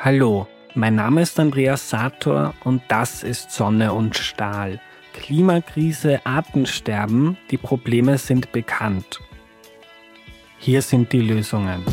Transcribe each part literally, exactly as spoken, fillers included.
Hallo, mein Name ist Andreas Sator und das ist Sonne und Stahl. Klimakrise, Artensterben, die Probleme sind bekannt. Hier sind die Lösungen.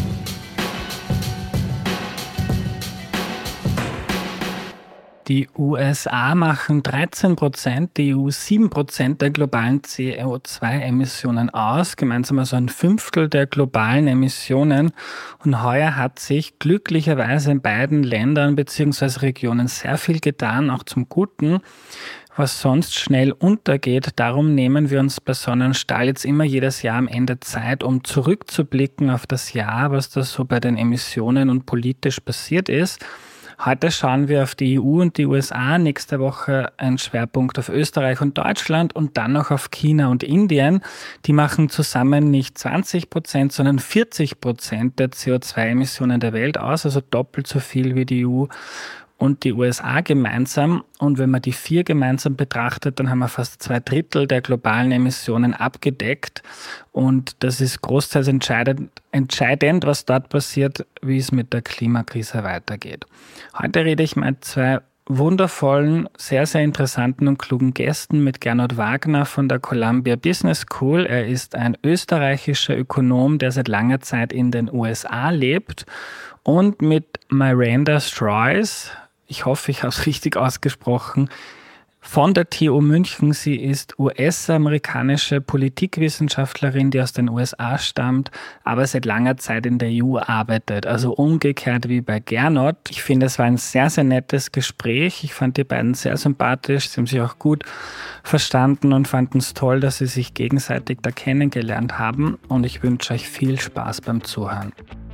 Die U S A machen dreizehn Prozent, die E U sieben Prozent der globalen C O zwei Emissionen aus, gemeinsam also ein Fünftel der globalen Emissionen. Und heuer hat sich glücklicherweise in beiden Ländern bzw. Regionen sehr viel getan, auch zum Guten, was sonst schnell untergeht. Darum nehmen wir uns bei Sonne und Stahl jetzt immer jedes Jahr am Ende Zeit, um zurückzublicken auf das Jahr, was da so bei den Emissionen und politisch passiert ist. Heute schauen wir auf die E U und die U S A, nächste Woche ein Schwerpunkt auf Österreich und Deutschland und dann noch auf China und Indien. Die machen zusammen nicht zwanzig Prozent, sondern vierzig Prozent der C O zwei Emissionen der Welt aus, also doppelt so viel wie die E U und die U S A gemeinsam. Und wenn man die vier gemeinsam betrachtet, dann haben wir fast zwei Drittel der globalen Emissionen abgedeckt. Und das ist großteils entscheidend, entscheidend, was dort passiert, wie es mit der Klimakrise weitergeht. Heute rede ich mit zwei wundervollen, sehr, sehr interessanten und klugen Gästen, mit Gernot Wagner von der Columbia Business School. Er ist ein österreichischer Ökonom, der seit langer Zeit in den U S A lebt, und mit Miranda Strois, ich hoffe, ich habe es richtig ausgesprochen, von der T U München. Sie ist U S-amerikanische Politikwissenschaftlerin, die aus den U S A stammt, aber seit langer Zeit in der E U arbeitet. Also umgekehrt wie bei Gernot. Ich finde, es war ein sehr, sehr nettes Gespräch. Ich fand die beiden sehr sympathisch. Sie haben sich auch gut verstanden und fanden es toll, dass sie sich gegenseitig da kennengelernt haben. Und ich wünsche euch viel Spaß beim Zuhören.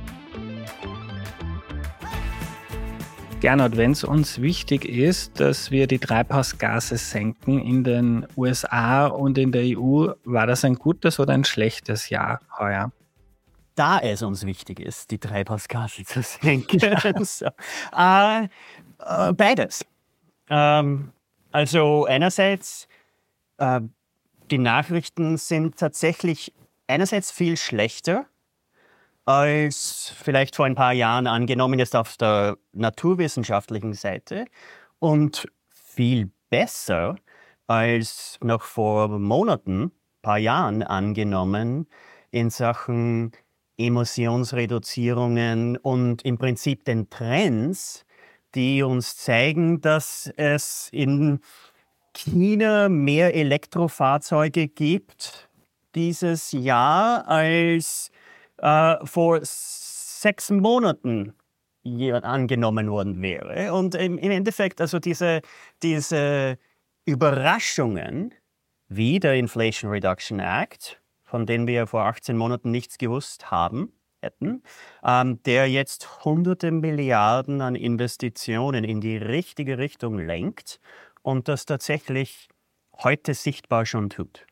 Gernot, wenn es uns wichtig ist, dass wir die Treibhausgase senken in den U S A und in der E U, war das ein gutes oder ein schlechtes Jahr heuer? Da es uns wichtig ist, die Treibhausgase zu senken. so. äh, äh, beides. Ähm, also einerseits, äh, die Nachrichten sind tatsächlich einerseits viel schlechter als vielleicht vor ein paar Jahren angenommen, jetzt auf der naturwissenschaftlichen Seite, und viel besser als noch vor Monaten, paar Jahren angenommen in Sachen Emissionsreduzierungen und im Prinzip den Trends, die uns zeigen, dass es in China mehr Elektrofahrzeuge gibt dieses Jahr als Uh, vor sechs Monaten angenommen worden wäre. Und im, im Endeffekt, also diese, diese Überraschungen, wie der Inflation Reduction Act, von denen wir vor achtzehn Monaten nichts gewusst haben, hätten, ähm, der jetzt hunderte Milliarden an Investitionen in die richtige Richtung lenkt und das tatsächlich heute sichtbar schon tut.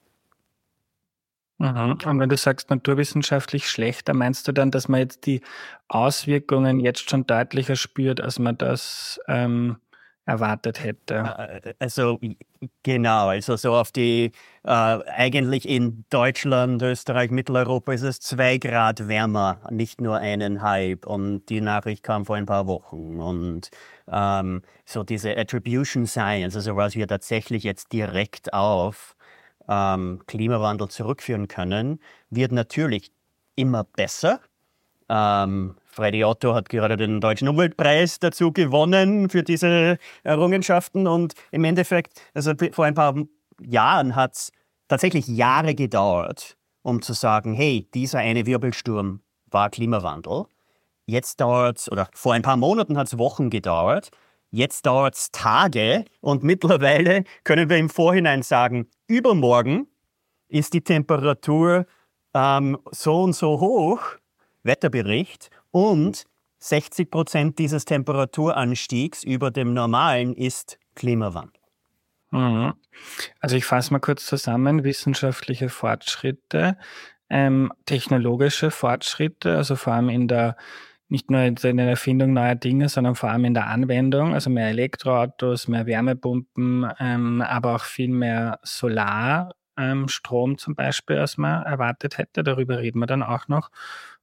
Mhm. Und wenn du sagst naturwissenschaftlich schlechter, meinst du dann, dass man jetzt die Auswirkungen jetzt schon deutlicher spürt, als man das ähm, erwartet hätte? Also genau, also so auf die, äh, eigentlich in Deutschland, Österreich, Mitteleuropa ist es zwei Grad wärmer, nicht nur eineinhalb, und die Nachricht kam vor ein paar Wochen. Und ähm, so diese Attribution Science, also was wir tatsächlich jetzt direkt auf Ähm, Klimawandel zurückführen können, wird natürlich immer besser. Ähm, Freddy Otto hat gerade den Deutschen Umweltpreis dazu gewonnen für diese Errungenschaften, und im Endeffekt, also vor ein paar Jahren hat es tatsächlich Jahre gedauert, um zu sagen, hey, dieser eine Wirbelsturm war Klimawandel. Jetzt dauert es, oder vor ein paar Monaten hat es Wochen gedauert. Jetzt dauert es Tage, und mittlerweile können wir im Vorhinein sagen, übermorgen ist die Temperatur ähm, so und so hoch, Wetterbericht, und sechzig Prozent dieses Temperaturanstiegs über dem normalen ist Klimawandel. Mhm. Also ich fasse mal kurz zusammen: wissenschaftliche Fortschritte, ähm, technologische Fortschritte, also vor allem in der nicht nur in der Erfindung neuer Dinge, sondern vor allem in der Anwendung, also mehr Elektroautos, mehr Wärmepumpen, ähm, aber auch viel mehr Solarstrom ähm, zum Beispiel, als man erwartet hätte. Darüber reden wir dann auch noch.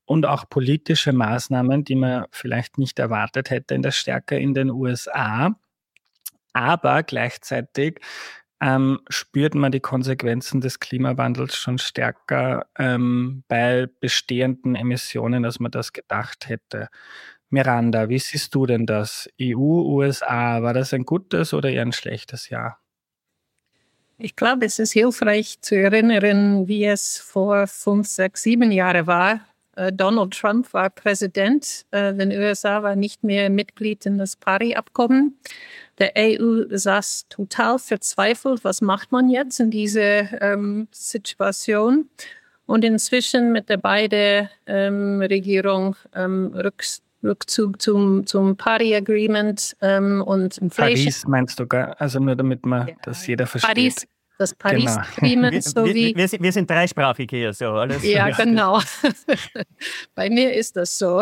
und auch politische Maßnahmen, die man vielleicht nicht erwartet hätte in der Stärke in den U S A. Aber gleichzeitig ähm, spürt man die Konsequenzen des Klimawandels schon stärker ähm, bei bestehenden Emissionen, als man das gedacht hätte. Miranda, wie siehst du denn das? E U, U S A, war das ein gutes oder eher ein schlechtes Jahr? Ich glaube, es ist hilfreich zu erinnern, wie es vor fünf, sechs, sieben Jahren war. Äh, Donald Trump war Präsident. Äh, den U S A war nicht mehr Mitglied in das Paris-Abkommen. Der E U saß total verzweifelt. Was macht man jetzt in dieser ähm, Situation? Und inzwischen mit der beiden ähm, Regierung ähm, Rücks Rückzug zum, zum Paris-Agreement ähm, und Inflation. Paris meinst du, gell? Also nur damit man ja. das jeder versteht. Paris, das Paris-Agreement. Genau. So wir, wie, wir, wir, wir sind dreisprachig hier. So, alles ja, genau. Bei mir ist das so.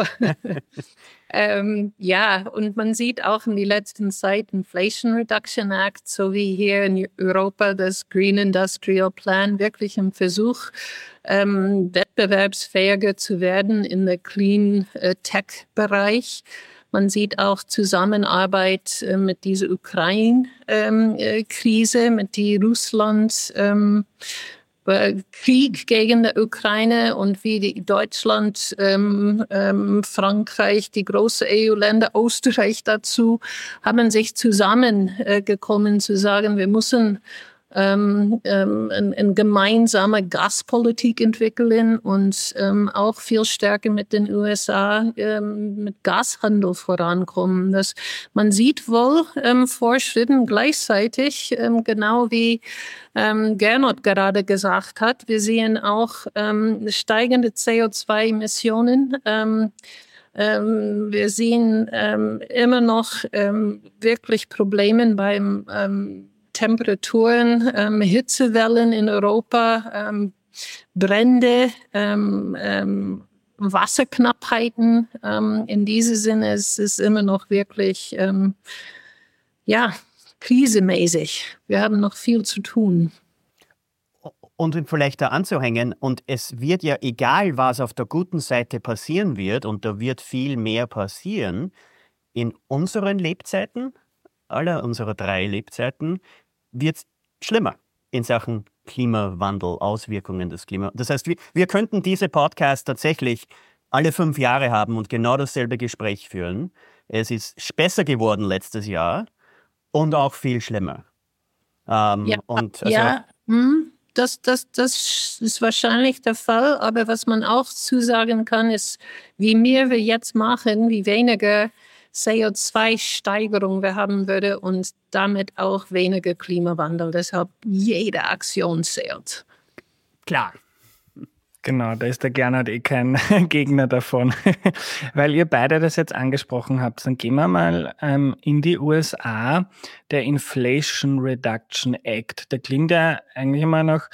ähm, ja, und man sieht auch in der letzten Zeit Inflation Reduction Act, so wie hier in Europa das Green Industrial Plan, wirklich ein Versuch, ähm, wettbewerbsfähiger zu werden in der Clean äh, Tech-Bereich. Man sieht auch Zusammenarbeit äh, mit dieser Ukraine-Krise, ähm, äh, mit die Russland ähm, Krieg gegen die Ukraine und wie die Deutschland, ähm, ähm, Frankreich, die großen E U-Länder, Österreich dazu, haben sich zusammengekommen äh, zu sagen, wir müssen ähm, ähm, eine ein gemeinsame Gaspolitik entwickeln und ähm, auch viel stärker mit den U S A ähm, mit Gashandel vorankommen. Das, man sieht wohl ähm, Fortschritte gleichzeitig, ähm, genau wie ähm, Gernot gerade gesagt hat. Wir sehen auch ähm, steigende C O zwei Emissionen. Ähm, ähm, wir sehen ähm, immer noch ähm, wirklich Probleme beim ähm, Temperaturen, ähm, Hitzewellen in Europa, ähm, Brände, ähm, ähm, Wasserknappheiten. Ähm, in diesem Sinne ist es immer noch wirklich, ähm, ja, krisemäßig. Wir haben noch viel zu tun. Und vielleicht da anzuhängen, und es wird ja, egal was auf der guten Seite passieren wird, und da wird viel mehr passieren, in unseren Lebzeiten, aller unserer drei Lebzeiten, wird es schlimmer in Sachen Klimawandel, Auswirkungen des Klimawandels. Das heißt, wir, wir könnten diese Podcasts tatsächlich alle fünf Jahre haben und genau dasselbe Gespräch führen. Es ist besser geworden letztes Jahr und auch viel schlimmer. Ähm, ja, und also, ja hm, das, das, das ist wahrscheinlich der Fall. Aber was man auch zusagen kann, ist, wie mehr wir jetzt machen, wie weniger C O zwei Steigerung wir haben würde und damit auch weniger Klimawandel. Deshalb jede Aktion zählt. Klar. Genau, da ist der Gernot eh kein Gegner davon. Weil ihr beide das jetzt angesprochen habt, dann gehen wir mal ähm, in die U S A. Der Inflation Reduction Act, der klingt ja eigentlich immer nach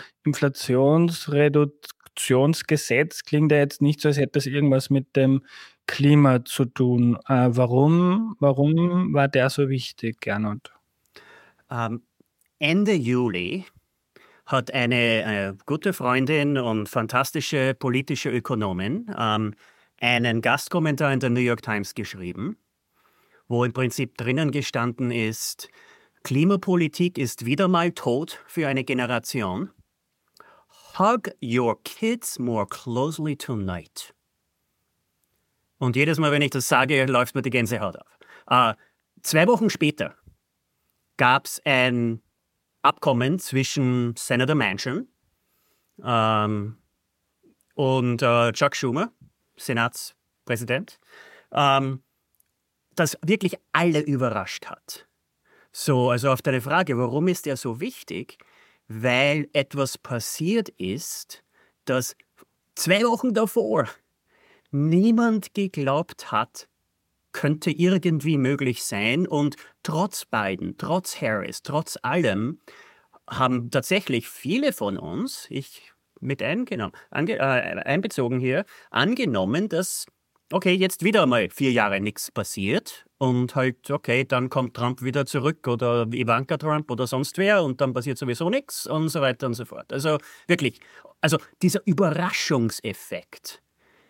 Inflationsreduktionsgesetz, klingt ja jetzt nicht so, als hätte das irgendwas mit dem Klima zu tun. Äh, warum, warum war der so wichtig, Gernot? Ähm, Ende Juli hat eine äh, gute Freundin und fantastische politische Ökonomin ähm, einen Gastkommentar in der New York Times geschrieben, wo im Prinzip drinnen gestanden ist, Klimapolitik ist wieder mal tot für eine Generation. Hug your kids more closely tonight. Und jedes Mal, wenn ich das sage, läuft mir die Gänsehaut auf. Äh, zwei Wochen später gab es ein Abkommen zwischen Senator Manchin ähm, und äh, Chuck Schumer, Senatspräsident, ähm, das wirklich alle überrascht hat. So, also auf deine Frage, warum ist der so wichtig? Weil etwas passiert ist, das zwei Wochen davor niemand geglaubt hat, könnte irgendwie möglich sein. Und trotz Biden, trotz Harris, trotz allem haben tatsächlich viele von uns, ich mit eingenommen, ange, äh, einbezogen hier, angenommen, dass, okay, jetzt wieder mal vier Jahre nichts passiert und halt, okay, dann kommt Trump wieder zurück oder Ivanka Trump oder sonst wer und dann passiert sowieso nichts und so weiter und so fort. Also wirklich, also dieser Überraschungseffekt,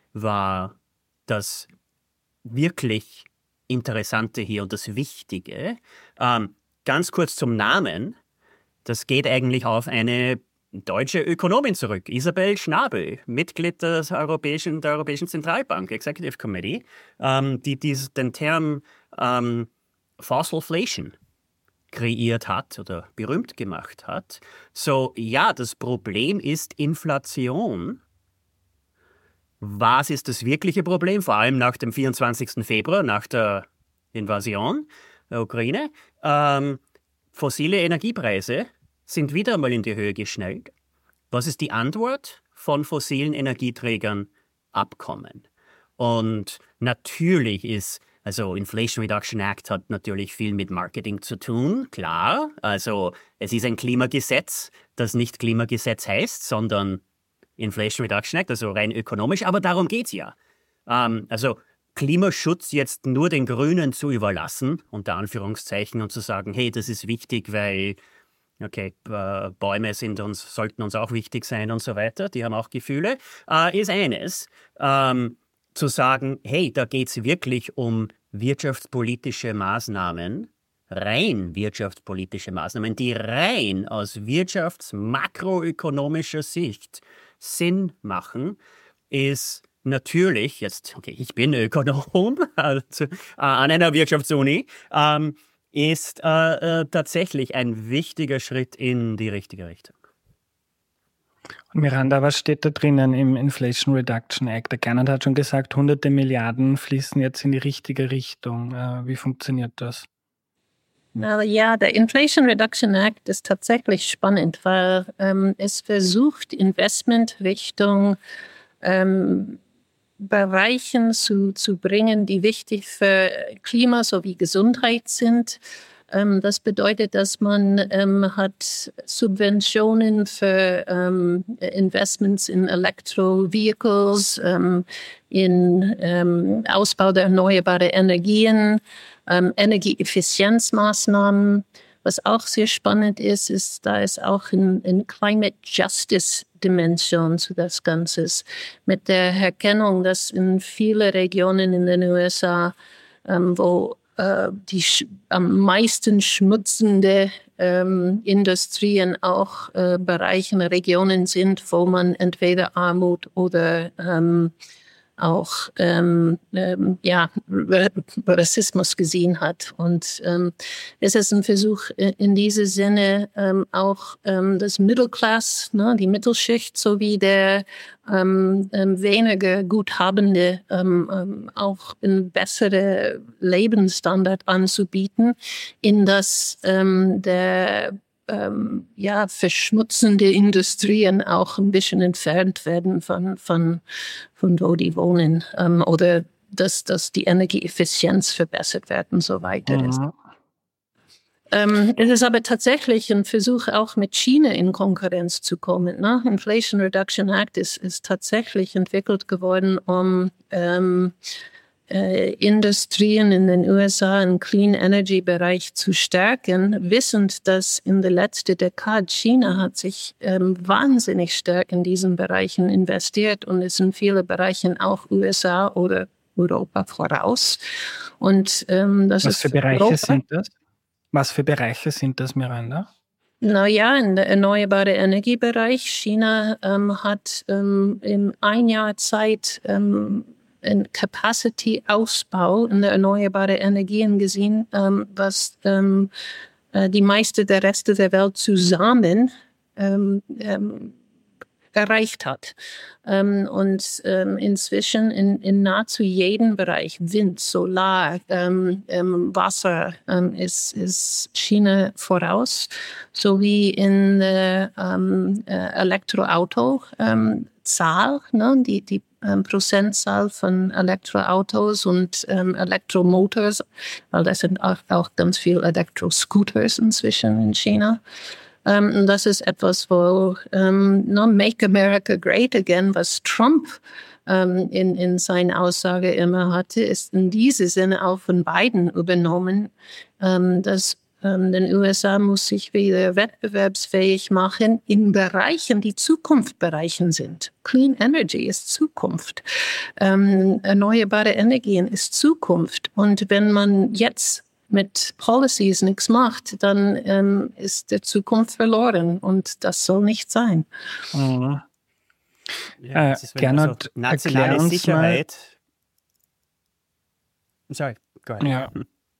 war das wirklich Interessante hier und das Wichtige. Ähm, ganz kurz zum Namen. Das geht eigentlich auf eine deutsche Ökonomin zurück. Isabel Schnabel, Mitglied des Europäischen, der Europäischen Zentralbank, Executive Committee, ähm, die dies, den Term ähm, Fossilflation kreiert hat oder berühmt gemacht hat. So, ja, das Problem ist Inflation. Was ist das wirkliche Problem? Vor allem nach dem vierundzwanzigsten Februar, nach der Invasion der Ukraine. Ähm, fossile Energiepreise sind wieder einmal in die Höhe geschnellt. Was ist die Antwort von fossilen Energieträgern? Abkommen. Und natürlich ist, also Inflation Reduction Act hat natürlich viel mit Marketing zu tun, klar. Also es ist ein Klimagesetz, das nicht Klimagesetz heißt, sondern Inflation Reduction Act, also rein ökonomisch, aber darum geht es ja. Ähm, also Klimaschutz jetzt nur den Grünen zu überlassen, unter Anführungszeichen, und zu sagen, hey, das ist wichtig, weil, okay, äh, Bäume sind uns, sollten uns auch wichtig sein und so weiter, die haben auch Gefühle, äh, ist eines. Ähm, zu sagen, hey, da geht es wirklich um wirtschaftspolitische Maßnahmen, rein wirtschaftspolitische Maßnahmen, die rein aus wirtschafts-makroökonomischer Sicht Sinn machen, ist natürlich, jetzt, okay, ich bin Ökonom also, äh, an einer Wirtschaftsuni, ähm, ist äh, äh, tatsächlich ein wichtiger Schritt in die richtige Richtung. Und Miranda, was steht da drinnen im Inflation Reduction Act? Der Gernot hat schon gesagt, hunderte Milliarden fließen jetzt in die richtige Richtung. Äh, wie funktioniert das? Na ja, der Inflation Reduction Act ist tatsächlich spannend, weil ähm, es versucht, Investment Richtung ähm, Bereichen zu, zu bringen, die wichtig für Klima sowie Gesundheit sind. Ähm, das bedeutet, dass man ähm, hat Subventionen für ähm, Investments in Electro-Vehicles, ähm, in ähm, Ausbau der erneuerbaren Energien, ähm, Energieeffizienzmaßnahmen. Was auch sehr spannend ist, ist, da ist auch eine ein Climate Justice Dimension zu das Ganze. Mit der Erkennung, dass in vielen Regionen in den U S A, ähm, wo äh, die sch- am meisten schmutzende ähm, Industrien auch äh, Bereiche, Regionen sind, wo man entweder Armut oder ähm, auch ähm, ähm, ja, Rassismus gesehen hat. Und ähm, es ist ein Versuch in diesem Sinne ähm, auch ähm, das Mittelklass, ne, die Mittelschicht sowie der ähm, ähm, weniger Guthabende ähm, ähm, auch einen besseren Lebensstandard anzubieten, in das ähm, der Ähm, ja, verschmutzende Industrien auch ein bisschen entfernt werden von, von, von wo die wohnen, ähm, oder dass, dass die Energieeffizienz verbessert wird und so weiter. Mhm. Ähm, es ist aber tatsächlich ein Versuch, auch mit China in Konkurrenz zu kommen. Ne? Inflation Reduction Act ist, ist tatsächlich entwickelt geworden, um ähm, Äh, Industrien in den U S A im Clean Energy Bereich zu stärken, wissend, dass in der letzten Dekade China hat sich ähm, wahnsinnig stark in diesen Bereichen investiert und es in vielen Bereichen auch U S A oder Europa voraus. Und ähm, das Was ist für Bereiche Europa. sind das? Was für Bereiche sind das, Miranda? Na ja, in der erneuerbaren Energiebereich. China ähm, hat ähm, in ein Jahr Zeit ähm, ein Capacity-Ausbau in der erneuerbaren Energien gesehen, ähm, was ähm, äh, die meiste der Reste der Welt zusammen ähm, ähm, erreicht hat. Ähm, und ähm, inzwischen in, in nahezu jedem Bereich, Wind, Solar, ähm, ähm, Wasser, ähm, ist, ist China voraus, sowie in der ähm, äh, Elektroauto ähm, Zahl, ne, die, die ähm, Prozentzahl von Elektroautos und ähm, Elektromotors, weil das sind auch, auch ganz viele Elektroscooters inzwischen in China. Um, das ist etwas, wo um, no, Make America Great Again, was Trump um, in, in seiner Aussage immer hatte, ist in diesem Sinne auch von Biden übernommen, um, dass Ähm, den U S A muss sich wieder wettbewerbsfähig machen in Bereichen, die Zukunftsbereichen sind. Clean Energy ist Zukunft. Ähm, erneuerbare Energien ist Zukunft. Und wenn man jetzt mit Policies nichts macht, dann ähm, ist die Zukunft verloren. Und das soll nicht sein. Mhm. Ja, äh, Gernot, also nationale uns Sicherheit. Mal. Sorry, go ahead. Ja.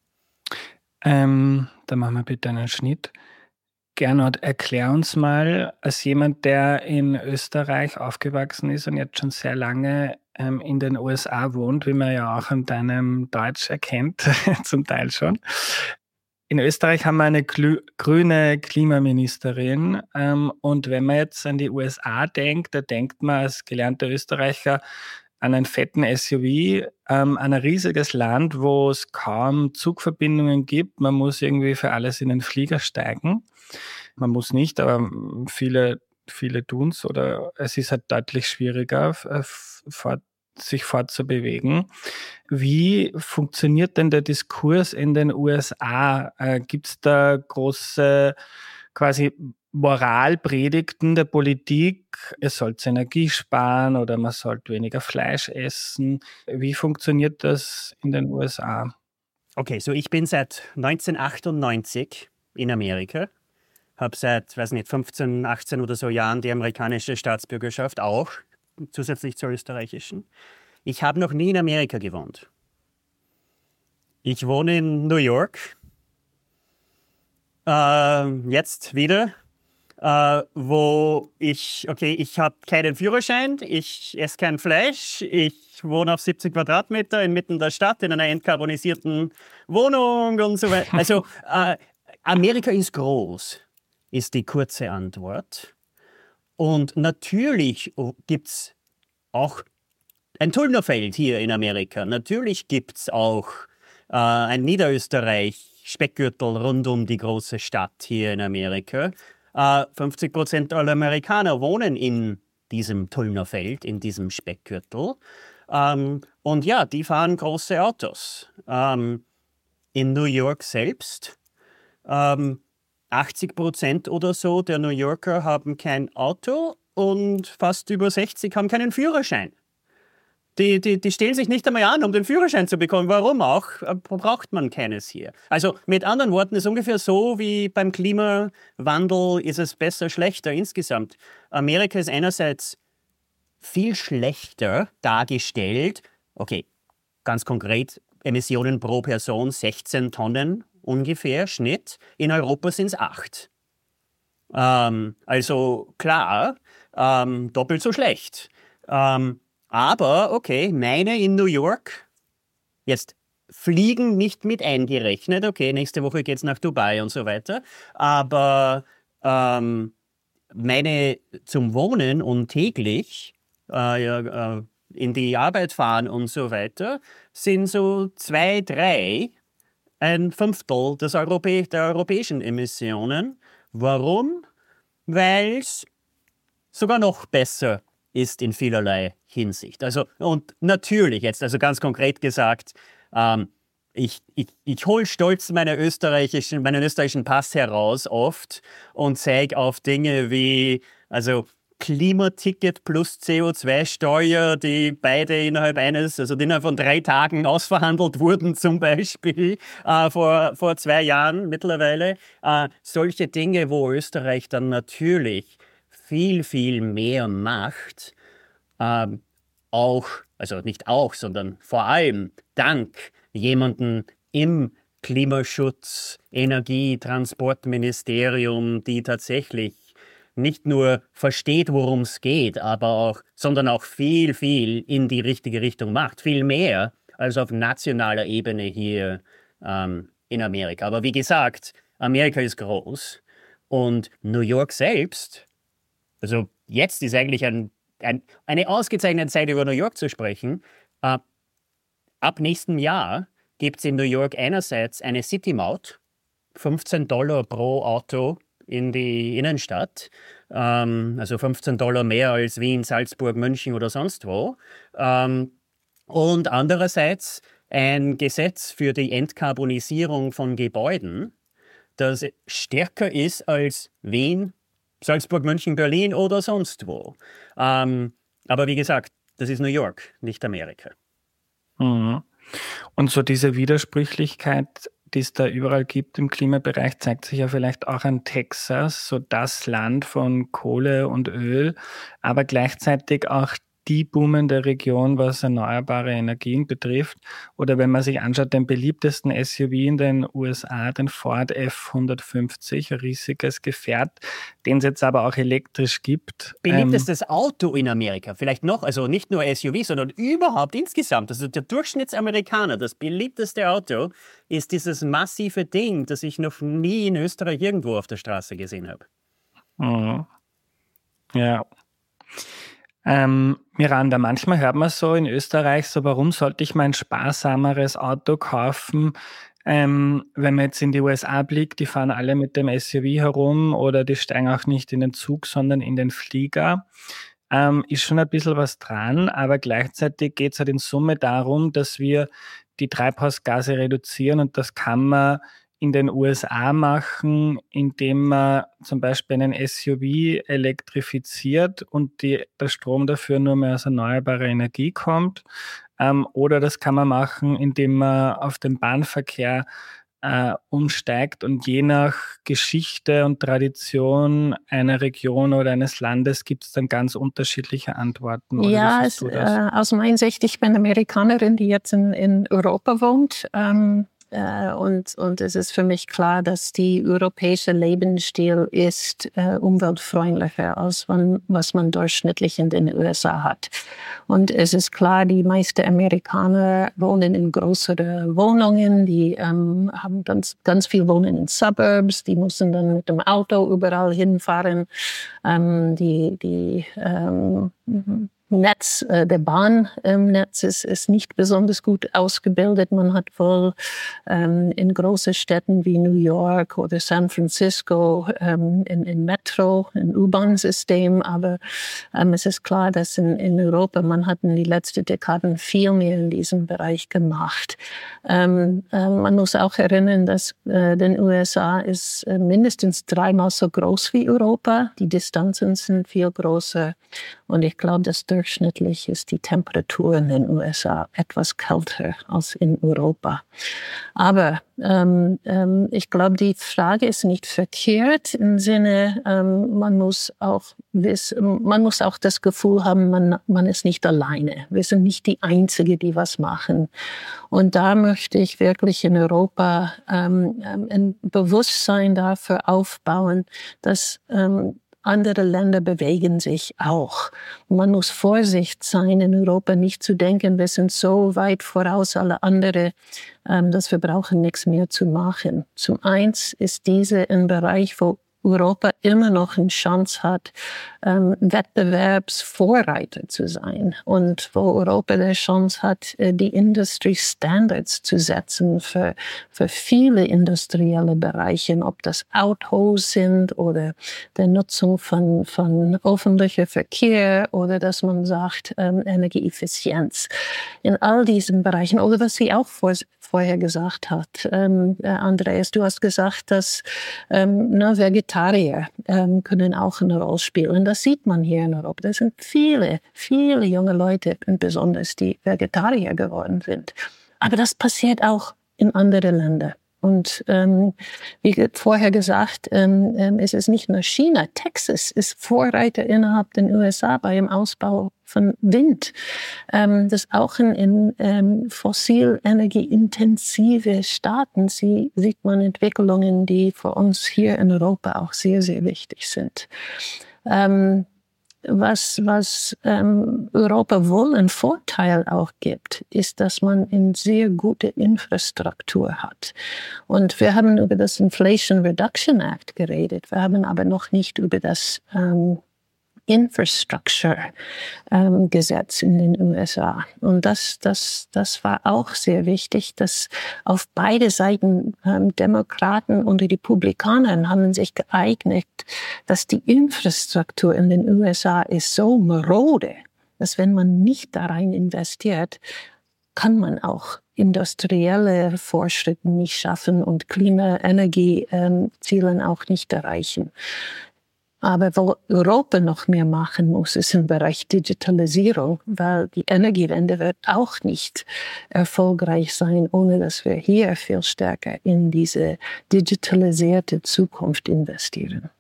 Ähm, da machen wir bitte einen Schnitt. Gernot, erklär uns mal, als jemand, der in Österreich aufgewachsen ist und jetzt schon sehr lange ähm, in den U S A wohnt, wie man ja auch an deinem Deutsch erkennt, zum Teil schon. In Österreich haben wir eine glü- grüne Klimaministerin ähm, und wenn man jetzt an die U S A denkt, da denkt man als gelernter Österreicher an einen fetten S U V, ähm, an ein riesiges Land, wo es kaum Zugverbindungen gibt. Man muss irgendwie für alles in den Flieger steigen. Man muss nicht, aber viele, viele tun es oder es ist halt deutlich schwieriger, f- fort, sich fortzubewegen. Wie funktioniert denn der Diskurs in den U S A? Äh, Gibt es da große quasi Moralpredigten der Politik? Ihr sollt Energie sparen oder man sollte weniger Fleisch essen. Wie funktioniert das in den U S A? Okay, so ich bin seit neunzehnhundertachtundneunzig in Amerika. Habe seit, weiß nicht, fünfzehn, achtzehn oder so Jahren die amerikanische Staatsbürgerschaft auch, zusätzlich zur österreichischen. Ich habe noch nie in Amerika gewohnt. Ich wohne in New York. Äh, jetzt wieder. Äh, wo ich, okay, ich habe keinen Führerschein, ich esse kein Fleisch, ich wohne auf siebzig Quadratmeter inmitten der Stadt in einer entkarbonisierten Wohnung und so weiter. Also äh, Amerika ist groß, ist die kurze Antwort. Und natürlich gibt es auch ein Tullnerfeld hier in Amerika. Natürlich gibt es auch äh, ein Niederösterreich, Speckgürtel rund um die große Stadt hier in Amerika. Uh, fünfzig Prozent aller Amerikaner wohnen in diesem Tullnerfeld, in diesem Speckgürtel. Um, und ja, die fahren große Autos. Um, in New York selbst, um, achtzig Prozent oder so der New Yorker haben kein Auto und fast über sechzig haben keinen Führerschein. Die, die, die stellen sich nicht einmal an, um den Führerschein zu bekommen. Warum auch? Braucht man keines hier. Also mit anderen Worten, ist es ungefähr so wie beim Klimawandel, ist es besser, schlechter insgesamt. Amerika ist einerseits viel schlechter dargestellt. Okay, ganz konkret, Emissionen pro Person sechzehn Tonnen ungefähr, Schnitt. In Europa sind es acht. Ähm, also klar, ähm, doppelt so schlecht. Ähm, Aber, okay, meine in New York, jetzt Fliegen nicht mit eingerechnet, okay, nächste Woche geht's nach Dubai und so weiter, aber ähm, meine zum Wohnen und täglich äh, ja, äh, in die Arbeit fahren und so weiter, sind so zwei, drei, ein Fünftel des Europä- der europäischen Emissionen. Warum? Weil es sogar noch besser ist in vielerlei Hinsicht. Also, und natürlich jetzt, also ganz konkret gesagt, ähm, ich, ich, ich hole stolz meine österreichischen, meinen österreichischen Pass heraus oft und zeige auf Dinge wie, also Klimaticket plus C O zwei Steuer, die beide innerhalb eines, also die innerhalb von drei Tagen ausverhandelt wurden zum Beispiel äh, vor, vor zwei Jahren mittlerweile. Äh, solche Dinge, wo Österreich dann natürlich viel, viel mehr macht, ähm, auch, also nicht auch, sondern vor allem dank jemanden im Klimaschutz, Energie, Transportministerium, die tatsächlich nicht nur versteht, worum es geht, aber auch, sondern auch viel, viel in die richtige Richtung macht. Viel mehr als auf nationaler Ebene hier ähm, in Amerika. Aber wie gesagt, Amerika ist groß und New York selbst, also jetzt ist eigentlich ein, ein, eine ausgezeichnete Zeit, über New York zu sprechen. Äh, ab nächstem Jahr gibt es in New York einerseits eine City-Maut, fünfzehn Dollar pro Auto in die Innenstadt, ähm, also fünfzehn Dollar mehr als Wien, Salzburg, München oder sonst wo. Ähm, und andererseits ein Gesetz für die Entkarbonisierung von Gebäuden, das stärker ist als Wien, Salzburg, München, Berlin oder sonst wo. Ähm, aber wie gesagt, das ist New York, nicht Amerika. Mhm. Und so diese Widersprüchlichkeit, die es da überall gibt im Klimabereich, zeigt sich ja vielleicht auch an Texas, so das Land von Kohle und Öl, aber gleichzeitig auch die boomende Region, was erneuerbare Energien betrifft. Oder wenn man sich anschaut, den beliebtesten S U V in den U S A, den Ford F hundertfünfzig, ein riesiges Gefährt, den es jetzt aber auch elektrisch gibt. Beliebtestes ähm, Auto in Amerika, vielleicht noch, also nicht nur S U V, sondern überhaupt insgesamt. Also der Durchschnittsamerikaner, das beliebteste Auto ist dieses massive Ding, das ich noch nie in Österreich irgendwo auf der Straße gesehen habe. Mhm. Ja. Ähm, Miranda, manchmal hört man so in Österreich so, warum sollte ich mein sparsameres Auto kaufen? Ähm, wenn man jetzt in die U S A blickt, die fahren alle mit dem S U V herum oder die steigen auch nicht in den Zug, sondern in den Flieger. Ähm, ist schon ein bisschen was dran, aber gleichzeitig geht es halt in Summe darum, dass wir die Treibhausgase reduzieren und das kann man in den U S A machen, indem man zum Beispiel einen S U V elektrifiziert und die, der Strom dafür nur mehr aus erneuerbarer Energie kommt. Ähm, oder das kann man machen, indem man auf den Bahnverkehr äh, umsteigt und je nach Geschichte und Tradition einer Region oder eines Landes gibt es dann ganz unterschiedliche Antworten. Oder ja, es, äh, aus meiner Sicht, ich bin Amerikanerin, die jetzt in, in Europa wohnt. Ähm Und, und es ist für mich klar, dass die europäische Lebensstil ist äh, umweltfreundlicher als man, was man durchschnittlich in den U S A hat. Und es ist klar, die meisten Amerikaner wohnen in größeren Wohnungen, die ähm, haben ganz, ganz viel Wohnen in Suburbs, die müssen dann mit dem Auto überall hinfahren. Ähm, die, die ähm, Netz, äh, der Bahnnetz ist, ist nicht besonders gut ausgebildet. Man hat wohl ähm, in großen Städten wie New York oder San Francisco ähm, in, in Metro, ein U-Bahn-System, aber ähm, es ist klar, dass in, in Europa, man hat in den letzten Dekaden viel mehr in diesem Bereich gemacht. Ähm, äh, man muss auch erinnern, dass äh, den U S A ist äh, mindestens dreimal so groß wie Europa. Die Distanzen sind viel größer und ich glaube, dass durchschnittlich ist die Temperatur in den U S A etwas kälter als in Europa. Aber ähm, ähm, ich glaube, die Frage ist nicht verkehrt im Sinne, ähm, man muss auch wissen, man muss auch das Gefühl haben, man, man ist nicht alleine. Wir sind nicht die Einzige, die was machen. Und da möchte ich wirklich in Europa ähm, ein Bewusstsein dafür aufbauen, dass ähm, andere Länder bewegen sich auch. Man muss Vorsicht sein, in Europa nicht zu denken, wir sind so weit voraus alle anderen, ähm, dass wir brauchen nichts mehr zu machen. Zum eins ist diese ein Bereich, wo Europa immer noch eine Chance hat, ähm, Wettbewerbsvorreiter zu sein und wo Europa die Chance hat, die Industry Standards zu setzen für, für viele industrielle Bereiche, ob das Autos sind oder die Nutzung von, von öffentlichem Verkehr oder dass man sagt, ähm, Energieeffizienz. In all diesen Bereichen, oder was sie auch vor, vorher gesagt hat, ähm, Andreas, du hast gesagt, dass ähm, na, Vegetarier ähm, können auch eine Rolle spielen. Das sieht man hier in Europa. Das sind viele, viele junge Leute, besonders die Vegetarier geworden sind. Aber das passiert auch in anderen Ländern. Und ähm, wie vorher gesagt, ähm, ähm, es ist nicht nur China. Texas ist Vorreiter innerhalb den U S A beim Ausbau von Wind. Ähm, das auch in, in ähm, fossil energieintensive Staaten sie, sieht man Entwicklungen, die für uns hier in Europa auch sehr, sehr wichtig sind. Ähm, Was, was ähm, Europa wohl einen Vorteil auch gibt, ist, dass man eine sehr gute Infrastruktur hat. Und wir haben über das Inflation Reduction Act geredet, wir haben aber noch nicht über das ähm, Infrastructure-Gesetz ähm, in den U S A. Und das, das, das war auch sehr wichtig, dass auf beide Seiten ähm, Demokraten und Republikaner haben sich geeignet, dass die Infrastruktur in den U S A ist so marode, dass wenn man nicht da rein investiert, kann man auch industrielle Fortschritte nicht schaffen und Klima-Energie-Ziele auch nicht erreichen. Aber wo Europa noch mehr machen muss, ist im Bereich Digitalisierung, weil die Energiewende wird auch nicht erfolgreich sein, ohne dass wir hier viel stärker in diese digitalisierte Zukunft investieren.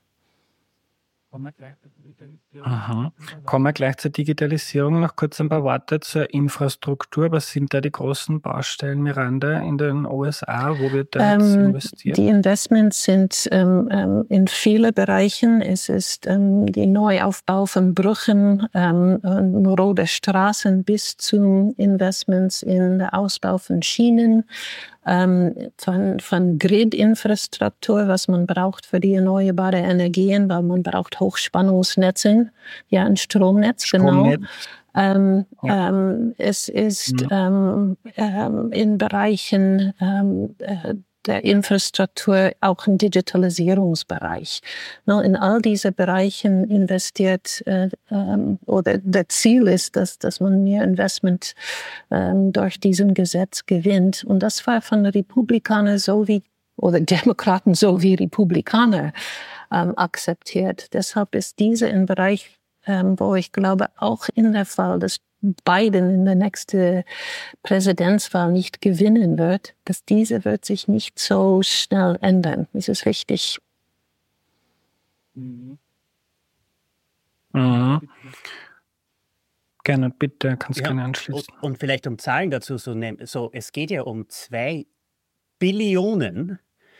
Aha. Kommen wir gleich zur Digitalisierung. Noch kurz ein paar Worte zur Infrastruktur. Was sind da die großen Baustellen, Miranda, in den U S A? Wo wird da jetzt ähm, investiert? Die Investments sind ähm, in vielen Bereichen. Es ist ähm, die Neuaufbau von Brücken, ähm, rote Straßen bis zum Investments in den Ausbau von Schienen. Ähm, von, von Grid-Infrastruktur, was man braucht für die erneuerbaren Energien, weil man braucht Hochspannungsnetze, ja, ein Stromnetz, Stromnetz. genau. Ähm, Ja. ähm, es ist Ja. ähm, ähm, in Bereichen ähm, äh, der Infrastruktur auch ein Digitalisierungsbereich. No, in all diese Bereichen investiert äh, ähm, oder der Ziel ist, dass, dass man mehr Investment ähm, durch diesen Gesetz gewinnt. Und das war von Republikanern so wie oder Demokraten so wie Republikaner ähm, akzeptiert. Deshalb ist diese ein Bereich, ähm, wo ich glaube, auch in der Fall, dass Biden in der nächsten Präsidentswahl nicht gewinnen wird, dass diese wird sich nicht so schnell ändern. Das ist wichtig. Mhm. Mhm. Gerne, bitte, kannst Ja, gerne anschließen. Und, und vielleicht um Zahlen dazu zu nehmen, so, es geht ja um zwei Billionen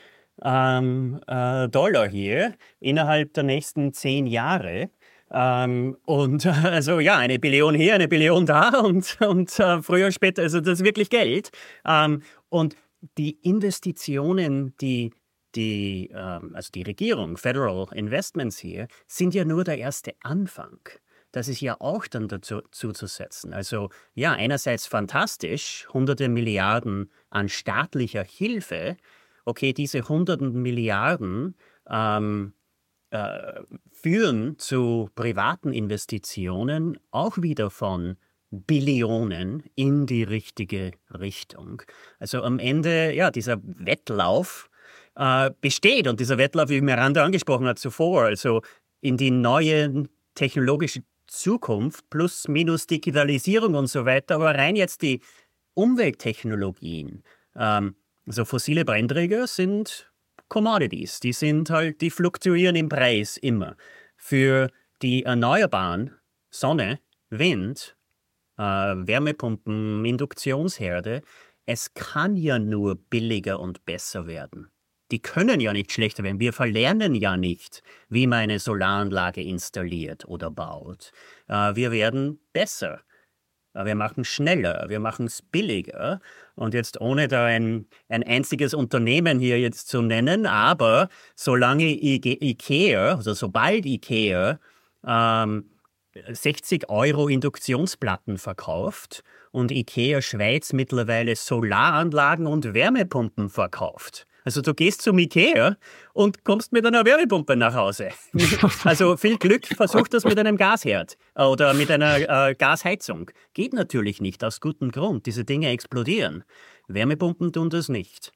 ähm, äh, Dollar hier innerhalb der nächsten zehn Jahre. Ähm, und äh, also ja, eine Billion hier, eine Billion da und, und äh, früher, später, also das ist wirklich Geld. Ähm, und die Investitionen, die die, ähm, also die Regierung, Federal Investments hier, sind ja nur der erste Anfang. Das ist ja auch dann dazu zuzusetzen. Also ja, einerseits fantastisch, hunderte Milliarden an staatlicher Hilfe. Okay, diese hunderten Milliarden ähm, äh, führen zu privaten Investitionen, auch wieder von Billionen in die richtige Richtung. Also am Ende, ja, dieser Wettlauf äh, besteht und dieser Wettlauf, wie Miranda angesprochen hat zuvor, also in die neue technologische Zukunft plus minus Digitalisierung und so weiter, aber rein jetzt die Umwelttechnologien, ähm, also fossile Brennträger sind Commodities, die sind halt, die fluktuieren im Preis immer. Für die Erneuerbaren, Sonne, Wind, äh, Wärmepumpen, Induktionsherde, es kann ja nur billiger und besser werden. Die können ja nicht schlechter werden. Wir verlernen ja nicht, wie man eine Solaranlage installiert oder baut. Äh, wir werden besser. Wir machen schneller, wir machen es billiger. Und jetzt ohne da ein, ein einziges Unternehmen hier jetzt zu nennen, aber solange I- IKEA, also sobald IKEA ähm, sechzig Euro Induktionsplatten verkauft und IKEA Schweiz mittlerweile Solaranlagen und Wärmepumpen verkauft. Also du gehst zum IKEA und kommst mit einer Wärmepumpe nach Hause. Also viel Glück, versuch das mit einem Gasherd oder mit einer äh, Gasheizung. Geht natürlich nicht, aus gutem Grund. Diese Dinge explodieren. Wärmepumpen tun das nicht.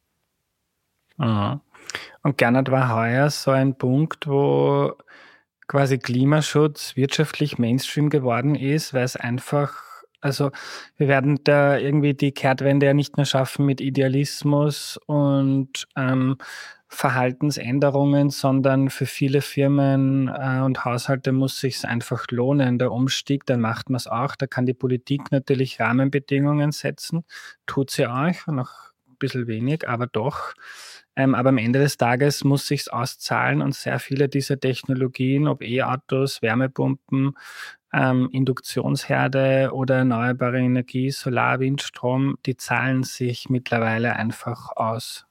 Mhm. Und Gernot, war heuer so ein Punkt, wo quasi Klimaschutz wirtschaftlich Mainstream geworden ist, weil es einfach, also wir werden da irgendwie die Kehrtwende ja nicht mehr schaffen mit Idealismus und ähm, Verhaltensänderungen, sondern für viele Firmen äh, und Haushalte muss sich einfach lohnen, der Umstieg, dann macht man es auch. Da kann die Politik natürlich Rahmenbedingungen setzen, tut sie auch, noch ein bisschen wenig, aber doch. Ähm, aber am Ende des Tages muss sich's auszahlen und sehr viele dieser Technologien, ob E-Autos, Wärmepumpen, ähm, Induktionsherde oder erneuerbare Energie, Solar, Wind, Strom, die zahlen sich mittlerweile einfach aus.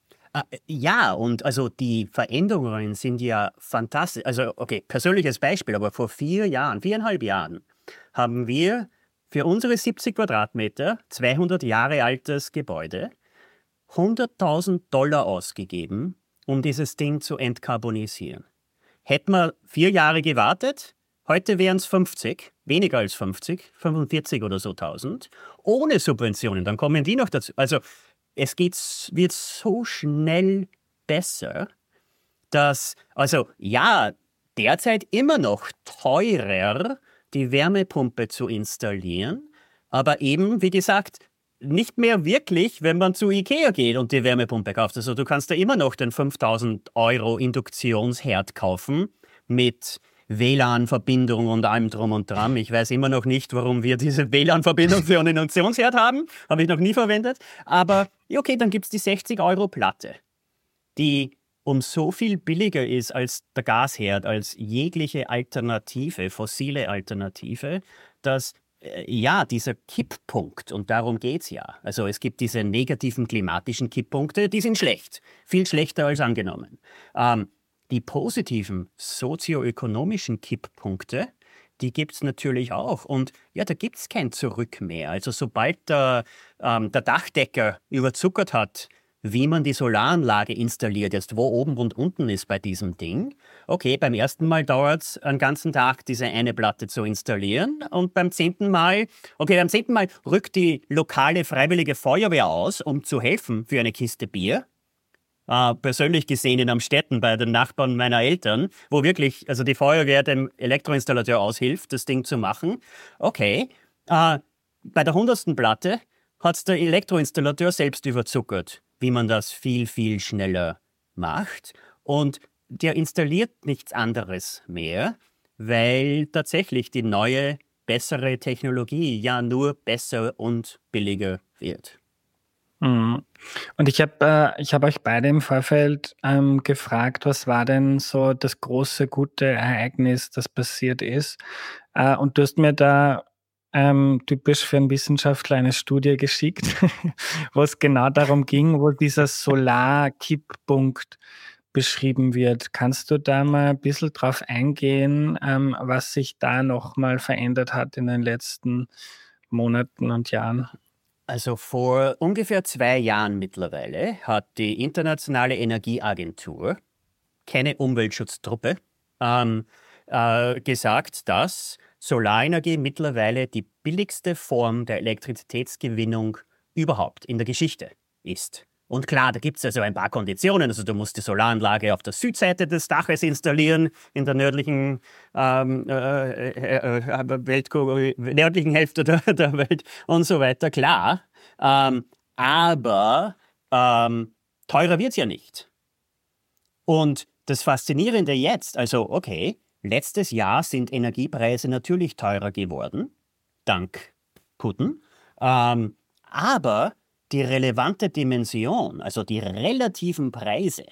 Ja, und also die Veränderungen sind ja fantastisch. Also okay, persönliches Beispiel, aber vor vier Jahren, viereinhalb Jahren haben wir für unsere siebzig Quadratmeter, zweihundert Jahre altes Gebäude, hunderttausend Dollar ausgegeben, um dieses Ding zu entkarbonisieren. Hätten wir vier Jahre gewartet, Heute wären es fünfzig, weniger als fünfzig, fünfundvierzig oder so tausend, ohne Subventionen. Dann kommen die noch dazu. Also es geht, wird so schnell besser, dass, also ja, derzeit immer noch teurer, die Wärmepumpe zu installieren, aber eben, wie gesagt, nicht mehr wirklich, wenn man zu Ikea geht und die Wärmepumpe kauft. Also du kannst da immer noch den fünftausend Euro Induktionsherd kaufen mit W L A N-Verbindung und allem drum und dran. Ich weiß immer noch nicht, warum wir diese W L A N-Verbindung für einen Induktionsherd haben. Habe ich noch nie verwendet. Aber okay, dann gibt es die sechzig Euro Platte, die um so viel billiger ist als der Gasherd, als jegliche Alternative, fossile Alternative, dass äh, ja, dieser Kipppunkt, und darum geht es ja. Also es gibt diese negativen klimatischen Kipppunkte, die sind schlecht, viel schlechter als angenommen. Ähm, die positiven sozioökonomischen Kipppunkte, die gibt es natürlich auch. Und ja, da gibt es kein Zurück mehr. Also sobald der, ähm, der Dachdecker überzuckert hat, wie man die Solaranlage installiert, jetzt wo oben und unten ist bei diesem Ding. Okay, beim ersten Mal dauert es einen ganzen Tag, diese eine Platte zu installieren. Und beim zehnten Mal, okay, beim zehnten Mal rückt die lokale freiwillige Feuerwehr aus, um zu helfen für eine Kiste Bier. Äh, persönlich gesehen in Amstetten bei den Nachbarn meiner Eltern, wo wirklich, also die Feuerwehr dem Elektroinstallateur aushilft, das Ding zu machen. Okay, äh, bei der hundertsten Platte hat es der Elektroinstallateur selbst überzuckert, wie man das viel, viel schneller macht. Und der installiert nichts anderes mehr, weil tatsächlich die neue, bessere Technologie ja nur besser und billiger wird. Mhm. Und ich habe äh, ich hab euch beide im Vorfeld ähm, gefragt, was war denn so das große, gute Ereignis, das passiert ist? Äh, und du hast mir da ähm, typisch für einen Wissenschaftler eine Studie geschickt, wo es genau darum ging, wo dieser Solarkipppunkt beschrieben wird. Kannst du da mal ein bisschen drauf eingehen, ähm, was sich da nochmal verändert hat in den letzten Monaten und Jahren? Also vor ungefähr zwei Jahren mittlerweile hat die Internationale Energieagentur, keine Umweltschutztruppe, ähm, äh, gesagt, dass Solarenergie mittlerweile die billigste Form der Elektrizitätsgewinnung überhaupt in der Geschichte ist. Und klar, da gibt es also ein paar Konditionen. Also du musst die Solaranlage auf der Südseite des Daches installieren, in der nördlichen, ähm, äh, äh, äh, Weltkugel, nördlichen Hälfte der, der Welt und so weiter, klar. Ähm, aber ähm, teurer wird es ja nicht. Und das Faszinierende jetzt, also okay, letztes Jahr sind Energiepreise natürlich teurer geworden, dank Putin, ähm, aber die relevante Dimension, also die relativen Preise,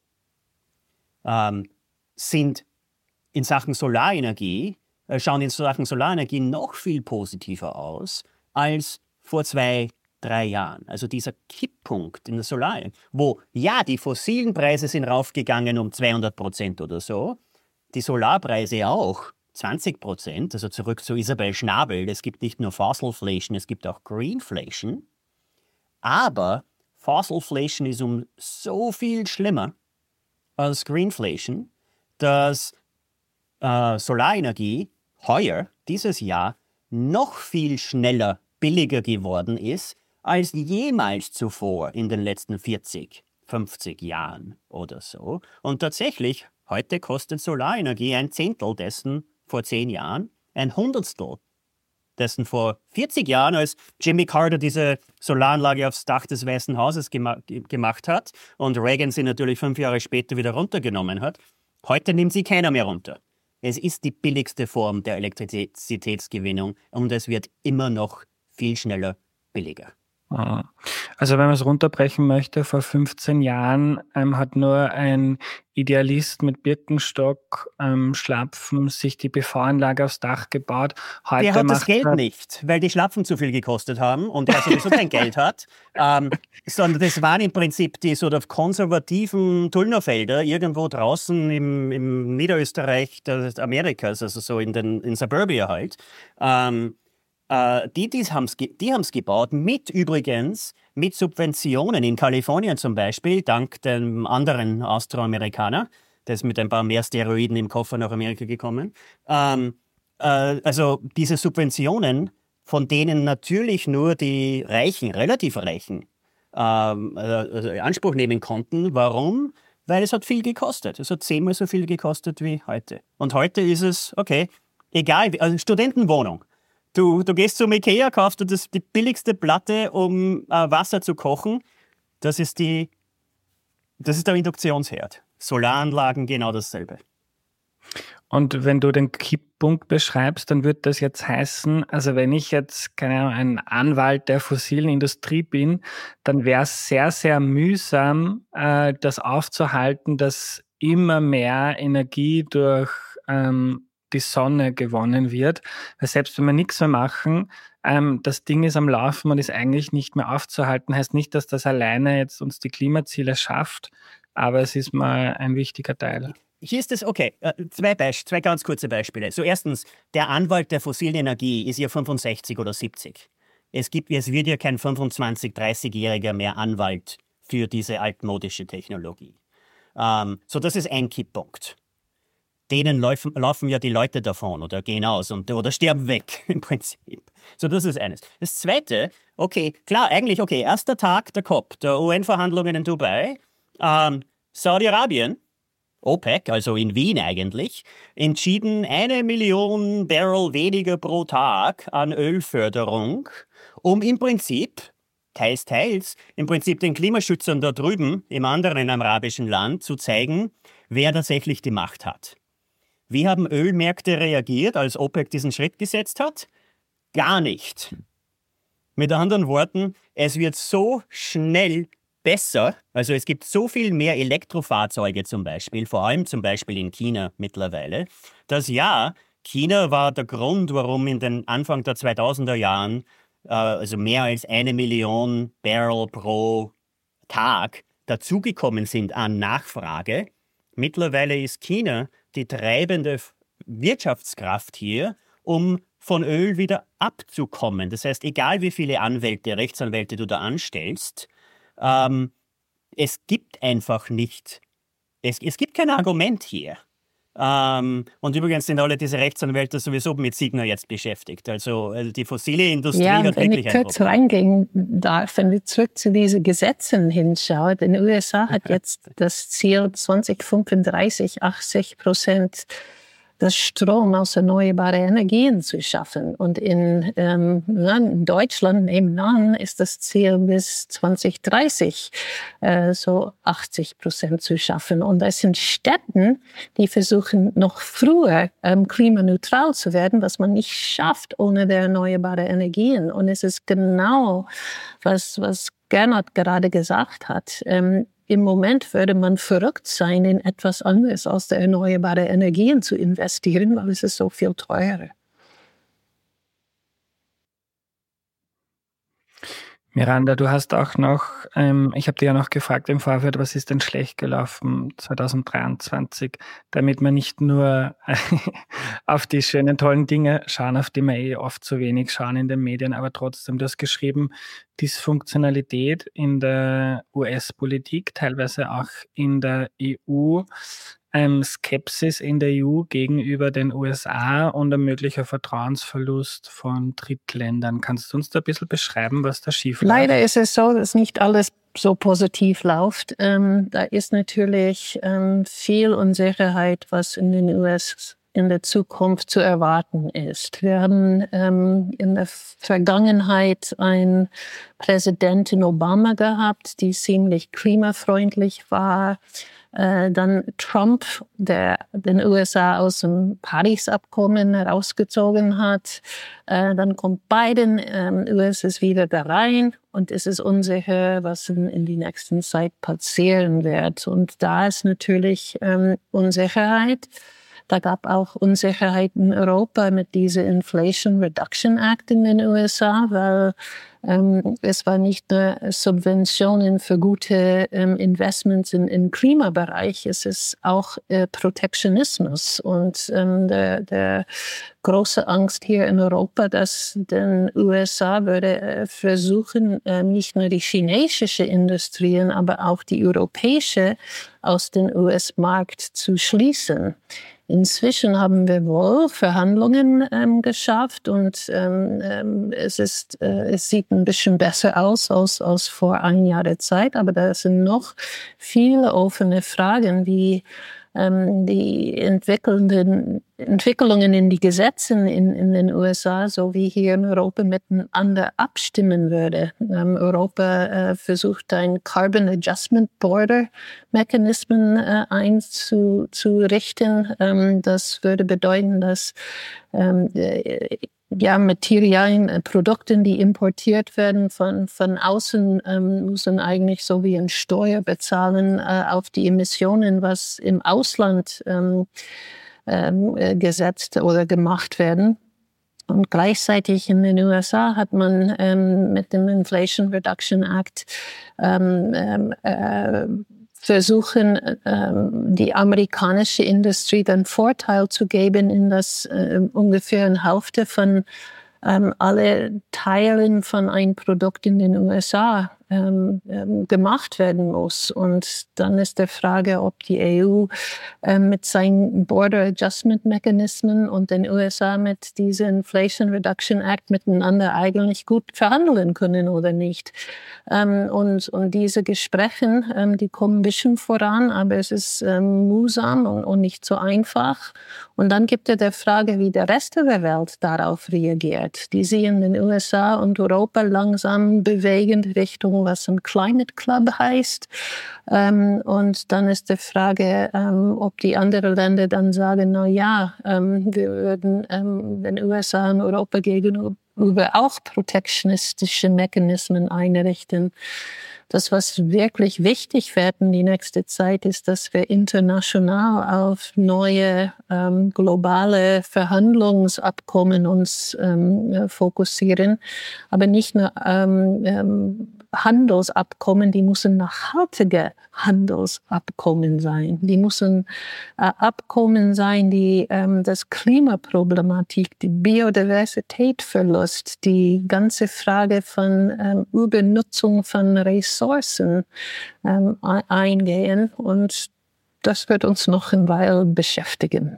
ähm, sind in Sachen Solarenergie, äh, schauen in Sachen Solarenergie noch viel positiver aus als vor zwei, drei Jahren. Also dieser Kipppunkt in der Solarenergie, wo ja, die fossilen Preise sind raufgegangen um zweihundert Prozent oder so, die Solarpreise auch zwanzig Prozent, also zurück zu Isabel Schnabel, es gibt nicht nur Fossilflation, es gibt auch Greenflation. Aber Fossilflation ist um so viel schlimmer als Greenflation, dass äh, Solarenergie heuer, dieses Jahr, noch viel schneller billiger geworden ist als jemals zuvor in den letzten vierzig, fünfzig Jahren oder so. Und tatsächlich, heute kostet Solarenergie ein Zehntel dessen vor zehn Jahren, ein Hundertstel dessen vor vierzig Jahren, als Jimmy Carter diese Solaranlage aufs Dach des Weißen Hauses gema- gemacht hat und Reagan sie natürlich fünf Jahre später wieder runtergenommen hat. Heute nimmt sie keiner mehr runter. Es ist die billigste Form der Elektrizitätsgewinnung und es wird immer noch viel schneller billiger. Also wenn man es runterbrechen möchte, vor fünfzehn Jahren ähm, hat nur ein Idealist mit Birkenstock, ähm, Schlapfen sich die P V-Anlage aufs Dach gebaut. Heute Der hat das macht Geld er- nicht, weil die Schlapfen zu viel gekostet haben und er sowieso kein Geld hat, ähm, sondern das waren im Prinzip die so der konservativen Tullnerfelder irgendwo draußen im, im Niederösterreich des Amerikas, also so in den in Suburbia halt. Ähm, äh, die die haben es die haben's gebaut, mit übrigens mit Subventionen in Kalifornien zum Beispiel, dank dem anderen Austroamerikaner, der ist mit ein paar mehr Steroiden im Koffer nach Amerika gekommen. Ähm, äh, also diese Subventionen, von denen natürlich nur die Reichen, relativ Reichen, ähm, also in Anspruch nehmen konnten. Warum? Weil es hat viel gekostet. Es hat zehnmal so viel gekostet wie heute. Und heute ist es, okay, egal, also Studentenwohnung. Du, du gehst zum Ikea, kaufst du das, die billigste Platte, um äh, Wasser zu kochen. Das ist, die, das ist der Induktionsherd. Solaranlagen genau dasselbe. Und wenn du den Kipppunkt beschreibst, dann wird das jetzt heißen, also wenn ich jetzt, keine Ahnung, ein Anwalt der fossilen Industrie bin, dann wäre es sehr, sehr mühsam, äh, das aufzuhalten, dass immer mehr Energie durch ähm, die Sonne gewonnen wird. Weil selbst wenn wir nichts mehr machen, ähm, das Ding ist am Laufen und ist eigentlich nicht mehr aufzuhalten. Heißt nicht, dass das alleine jetzt uns die Klimaziele schafft, aber es ist mal ein wichtiger Teil. Hier ist es, okay, zwei, Beisp- zwei ganz kurze Beispiele. So erstens, der Anwalt der fossilen Energie ist ja fünfundsechzig oder siebzig. Es, gibt, es wird ja kein fünfundzwanzig-, dreißigjähriger mehr Anwalt für diese altmodische Technologie. Ähm, so, das ist ein Kipppunkt. Denen laufen, laufen ja die Leute davon oder gehen aus und, oder sterben weg im Prinzip. So, das ist eines. Das Zweite, okay, klar, eigentlich, okay, erster Tag der C O P, der U N-Verhandlungen in Dubai, ähm, Saudi-Arabien, OPEC, also in Wien eigentlich, entschieden eine Million Barrel weniger pro Tag an Ölförderung, um im Prinzip, teils, teils, im Prinzip den Klimaschützern da drüben im anderen arabischen Land zu zeigen, wer tatsächlich die Macht hat. Wie haben Ölmärkte reagiert, als OPEC diesen Schritt gesetzt hat? Gar nicht. Mit anderen Worten, es wird so schnell besser, also es gibt so viel mehr Elektrofahrzeuge zum Beispiel, vor allem zum Beispiel in China mittlerweile, dass ja, China war der Grund, warum in den Anfang der zweitausender Jahren äh, also mehr als eine Million Barrel pro Tag dazugekommen sind an Nachfrage. Mittlerweile ist China die treibende Wirtschaftskraft hier, um von Öl wieder abzukommen. Das heißt, egal wie viele Anwälte, Rechtsanwälte du da anstellst, Ähm, es gibt einfach nicht, es, es gibt kein Argument hier. Ähm, und übrigens sind alle diese Rechtsanwälte sowieso mit Signa jetzt beschäftigt. Also die fossile Industrie ja, hat wenn wirklich ich ein kurz Problem. reingehen darf, wenn wir zurück zu diesen Gesetzen hinschauen, in den U S A hat jetzt das Ziel zwanzig fünfunddreißig achtzig Prozent das Strom aus erneuerbaren Energien zu schaffen. Und in, ähm, in Deutschland nebenan ist das Ziel bis zwanzig dreißig äh, so achtzig Prozent zu schaffen. Und das sind Städten, die versuchen noch früher ähm, klimaneutral zu werden, was man nicht schafft ohne die erneuerbaren Energien. Und es ist genau, was, was Gernot gerade gesagt hat. Ähm, Im Moment würde man verrückt sein, in etwas anderes als die erneuerbaren Energien zu investieren, weil es ist so viel teurer. Miranda, du hast auch noch, ähm, ich habe dir ja noch gefragt im Vorfeld, was ist denn schlecht gelaufen zwanzig dreiundzwanzig, damit wir nicht nur auf die schönen, tollen Dinge schauen, auf die wir eh oft zu wenig schauen in den Medien, aber trotzdem, du hast geschrieben, Dysfunktionalität in der U S-Politik, teilweise auch in der E U, ähm, Skepsis in der E U gegenüber den U S A und ein möglicher Vertrauensverlust von Drittländern. Kannst du uns da ein bisschen beschreiben, was da schief läuft? Leider ist es so, dass nicht alles so positiv läuft. Ähm, da ist natürlich ähm, viel Unsicherheit, was in den U S in der Zukunft zu erwarten ist. Wir haben ähm, in der Vergangenheit einen Präsidentin Obama gehabt, die ziemlich klimafreundlich war. Äh, dann Trump, der den U S A aus dem Paris-Abkommen herausgezogen hat. Äh, dann kommt Biden, ähm, U S ist wieder da rein und es ist unsicher, was in, in die nächsten Zeit passieren wird. Und da ist natürlich ähm, Unsicherheit. Da gab auch Unsicherheit in Europa mit diesem Inflation Reduction Act in den U S A, weil Ähm, es war nicht nur Subventionen für gute ähm, Investments in, im Klimabereich, es ist auch äh, Protektionismus und ähm, der, der große Angst hier in Europa, dass den U S A würde äh, versuchen, äh, nicht nur die chinesische Industrien, aber auch die europäische aus dem U S-Markt zu schließen. Inzwischen haben wir wohl Verhandlungen ähm, geschafft und ähm, es ist, äh, es sieht ein bisschen besser aus als, als vor ein Jahr der Zeit, aber da sind noch viele offene Fragen, wie ähm, die entwickelnden Entwicklungen in die Gesetzen in, in den U S A sowie hier in Europa miteinander abstimmen würde. Ähm, Europa äh, versucht ein Carbon Adjustment Border Mechanismen äh, einzurichten. Ähm, das würde bedeuten, dass ähm, äh, ja, Materialien, äh, Produkten, die importiert werden von, von außen, ähm, müssen eigentlich so wie eine Steuer bezahlen äh, auf die Emissionen, was im Ausland ähm, ähm, gesetzt oder gemacht werden. Und gleichzeitig in den U S A hat man ähm, mit dem Inflation Reduction Act ähm, ähm, äh, versuchen, ähm, die amerikanische Industrie den Vorteil zu geben, in das äh, ungefähr eine Hälfte von ähm, alle Teilen von einem Produkt in den U S A ähm, ähm, gemacht werden muss. Und dann ist die Frage, ob die E U ähm, mit seinen Border Adjustment Mechanismen und den U S A mit diesem Inflation Reduction Act miteinander eigentlich gut verhandeln können oder nicht. Ähm, und, und diese Gespräche, ähm, die kommen ein bisschen voran, aber es ist ähm, mühsam und, und nicht so einfach. Und dann gibt es die Frage, wie der Rest der Welt darauf reagiert. Die sehen den U S A und Europa langsam bewegend Richtung, was ein Climate Club heißt. Ähm, und dann ist die Frage, ähm, ob die anderen Länder dann sagen, na ja, ähm, wir würden ähm, den U S A und Europa gegenüber auch protektionistische Mechanismen einrichten. Das, was wirklich wichtig wird in die nächste Zeit, ist, dass wir international auf neue ähm, globale Verhandlungsabkommen uns ähm, fokussieren, aber nicht nur ähm, ähm, Handelsabkommen, die müssen nachhaltige Handelsabkommen sein. Die müssen äh, Abkommen sein, die ähm, das Klimaproblematik, die Biodiversitätverlust, die ganze Frage von ähm, Übernutzung von Ressourcen ähm, eingehen. Und das wird uns noch eine Weile beschäftigen.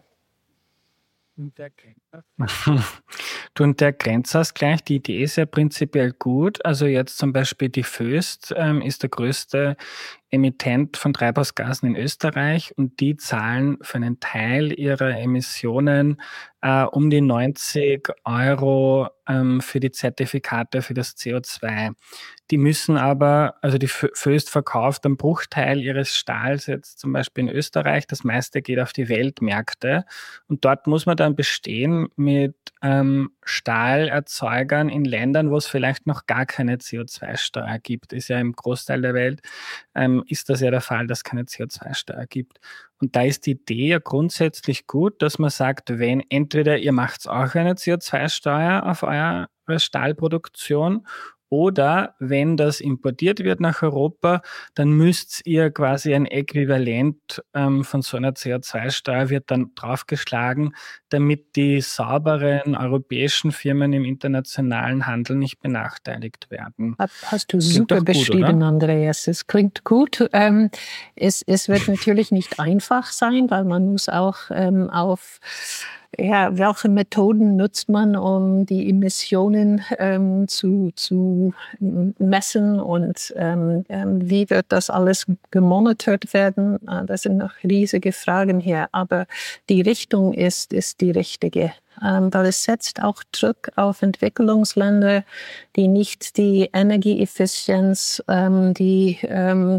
Du, und der Grenzausgleich, die Idee ist ja prinzipiell gut. Also jetzt zum Beispiel die Voest ähm, ist der größte Emittent von Treibhausgasen in Österreich und die zahlen für einen Teil ihrer Emissionen äh, um die neunzig Euro ähm, für die Zertifikate für das C O zwei. Die müssen aber, also die Voest verkauft einen Bruchteil ihres Stahls jetzt zum Beispiel in Österreich, das meiste geht auf die Weltmärkte und dort muss man dann bestehen mit ähm, Stahlerzeugern in Ländern, wo es vielleicht noch gar keine C O zwei Steuer gibt. Ist ja im Großteil der Welt ähm, ist das ja der Fall, dass es keine C O zwei Steuer gibt. Und da ist die Idee ja grundsätzlich gut, dass man sagt, wenn entweder ihr macht auch eine C O zwei Steuer auf eure Stahlproduktion oder wenn das importiert wird nach Europa, dann müsst ihr quasi ein Äquivalent ähm, von so einer C O zwei Steuer wird dann draufgeschlagen, damit die sauberen europäischen Firmen im internationalen Handel nicht benachteiligt werden. Hast du super beschrieben, Andreas. Es klingt gut. Ähm, es, es wird natürlich nicht einfach sein, weil man muss auch ähm, auf ja, welche Methoden nutzt man, um die Emissionen ähm, zu, zu messen und ähm, wie wird das alles gemonitort werden? Das sind noch riesige Fragen hier, aber die Richtung ist, ist die richtige. Ähm, weil es setzt auch Druck auf Entwicklungsländer, die nicht die Energieeffizienz, ähm, die ähm,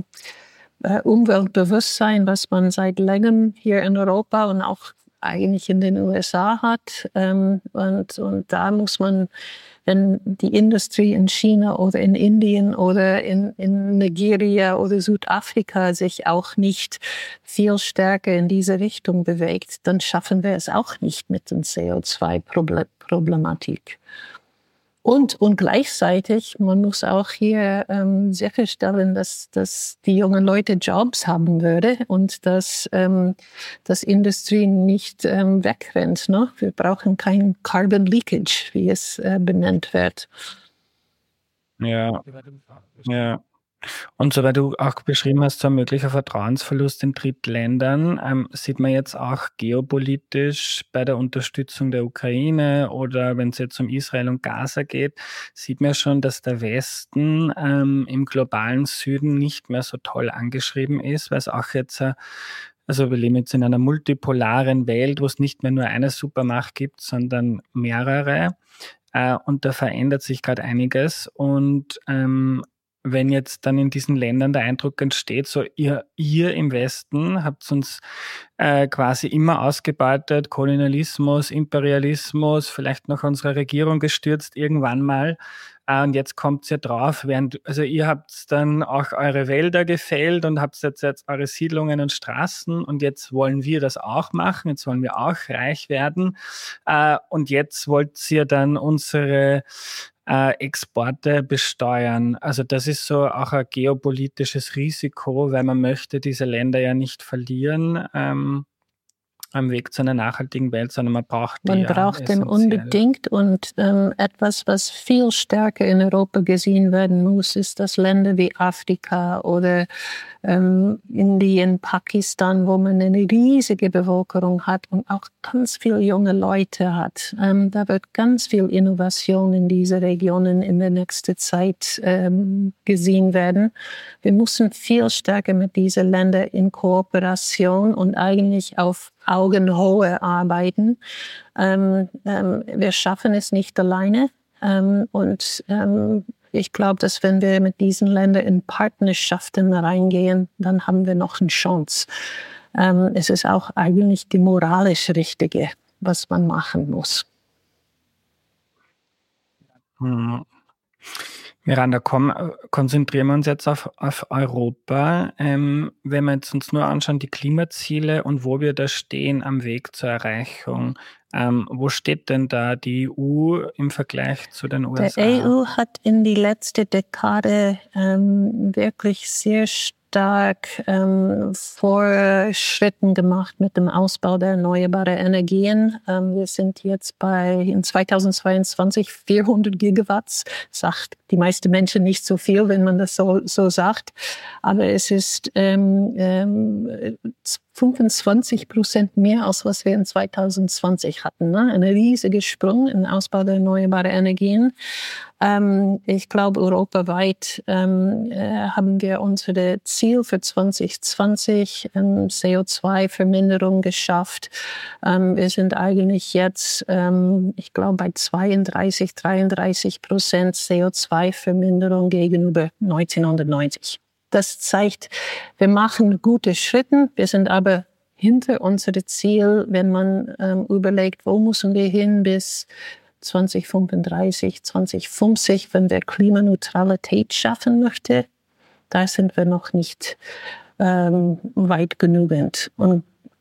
Umweltbewusstsein, was man seit längerem hier in Europa und auch eigentlich in den U S A hat. Ähm, und, und da muss man, wenn die Industrie in China oder in Indien oder in, in Nigeria oder Südafrika sich auch nicht viel stärker in diese Richtung bewegt, dann schaffen wir es auch nicht mit der C O zwei Problematik. Und, und gleichzeitig, man muss auch hier ähm, sicherstellen, dass, dass die jungen Leute Jobs haben würde und dass ähm, das Industrie nicht ähm, wegrennt. Ne? Wir brauchen kein Carbon Leakage, wie es äh, benannt wird. Ja, ja. Und so, weil du auch beschrieben hast, so ein möglicher Vertrauensverlust in Drittländern, ähm, sieht man jetzt auch geopolitisch bei der Unterstützung der Ukraine oder wenn es jetzt um Israel und Gaza geht, sieht man schon, dass der Westen ähm, im globalen Süden nicht mehr so toll angeschrieben ist, weil es auch jetzt, äh, also wir leben jetzt in einer multipolaren Welt, wo es nicht mehr nur eine Supermacht gibt, sondern mehrere. Äh, und da verändert sich gerade einiges und ähm, wenn jetzt dann in diesen Ländern der Eindruck entsteht, so ihr, ihr im Westen habt uns äh, quasi immer ausgebeutet, Kolonialismus, Imperialismus, vielleicht noch unsere Regierung gestürzt irgendwann mal. Äh, und jetzt kommt's ja drauf, während, also ihr habt dann auch eure Wälder gefällt und habt jetzt, jetzt eure Siedlungen und Straßen und jetzt wollen wir das auch machen, jetzt wollen wir auch reich werden. Äh, und jetzt wollt ihr dann unsere äh, Exporte besteuern. Also das ist so auch ein geopolitisches Risiko, weil man möchte diese Länder ja nicht verlieren ähm, am Weg zu einer nachhaltigen Welt, sondern man braucht die Man ja braucht den essentiell. unbedingt und ähm, etwas, was viel stärker in Europa gesehen werden muss, ist, dass Länder wie Afrika oder ähm, Indien, Pakistan, wo man eine riesige Bevölkerung hat und auch ganz viele junge Leute hat. Ähm, da wird ganz viel Innovation in diese Regionen in der nächsten Zeit ähm, gesehen werden. Wir müssen viel stärker mit diesen Ländern in Kooperation und eigentlich auf Augenhöhe arbeiten. Ähm, ähm, wir schaffen es nicht alleine. Ähm, und ähm, ich glaube, dass wenn wir mit diesen Ländern in Partnerschaften reingehen, dann haben wir noch eine Chance. Ähm, es ist auch eigentlich die moralisch Richtige, was man machen muss. Hm. Miranda, komm, konzentrieren wir uns jetzt auf, auf Europa. Ähm, wenn wir jetzt uns nur anschauen, die Klimaziele und wo wir da stehen am Weg zur Erreichung. Ähm, wo steht denn da die E U im Vergleich zu den U S A? Der E U hat in die letzte Dekade ähm, wirklich sehr stark ähm, Fortschritten gemacht mit dem Ausbau der erneuerbaren Energien. Ähm, wir sind jetzt bei in zweitausendzweiundzwanzig vierhundert Gigawatts. Sagt die meisten Menschen nicht so viel, wenn man das so, so sagt. Aber es ist ähm, ähm, fünfundzwanzig Prozent mehr, als was wir in zweitausendzwanzig hatten. Ne? Ein riesiger Sprung im Ausbau der erneuerbaren Energien. Ähm, ich glaube, europaweit ähm, äh, haben wir unsere Ziel für zwanzig zwanzig ähm, C O zwei Verminderung geschafft. Ähm, wir sind eigentlich jetzt, ähm, ich glaube, bei zweiunddreißig, dreiunddreißig Prozent C O zwei Verminderung gegenüber neunzehnhundertneunzig. Das zeigt, wir machen gute Schritte, wir sind aber hinter unserem Ziel, wenn man ähm, überlegt, wo müssen wir hin bis zwanzig fünfunddreißig, zwanzig fünfzig, wenn wir Klimaneutralität schaffen möchten, da sind wir noch nicht ähm, weit genügend. Und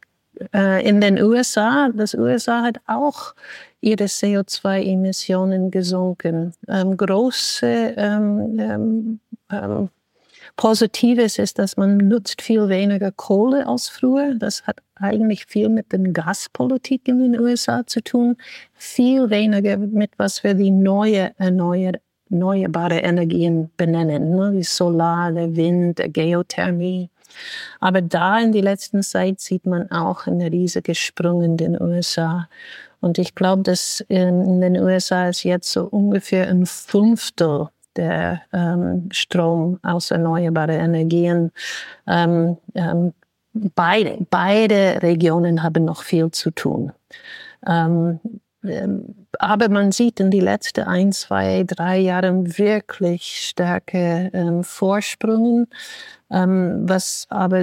äh, in den U S A, das U S A hat auch ihre C O zwei Emissionen gesunken. Ähm, große ähm, ähm, ähm, Positives ist, dass man nutzt viel weniger Kohle als früher. Das hat eigentlich viel mit der Gaspolitik in den U S A zu tun. Viel weniger mit, was wir die neue erneuerbare Energien benennen. Ne? Wie Solar, der Wind, der Geothermie. Aber da in der letzten Zeit sieht man auch einen riesigen Sprung in den U S A. Und ich glaube, dass in den U S A ist jetzt so ungefähr ein Fünftel der ähm, Strom aus erneuerbaren Energien. Ähm, ähm, beide, beide Regionen haben noch viel zu tun. Ähm, ähm, aber man sieht in die letzten ein, zwei, drei Jahren wirklich starke ähm, Vorsprünge. Ähm, was aber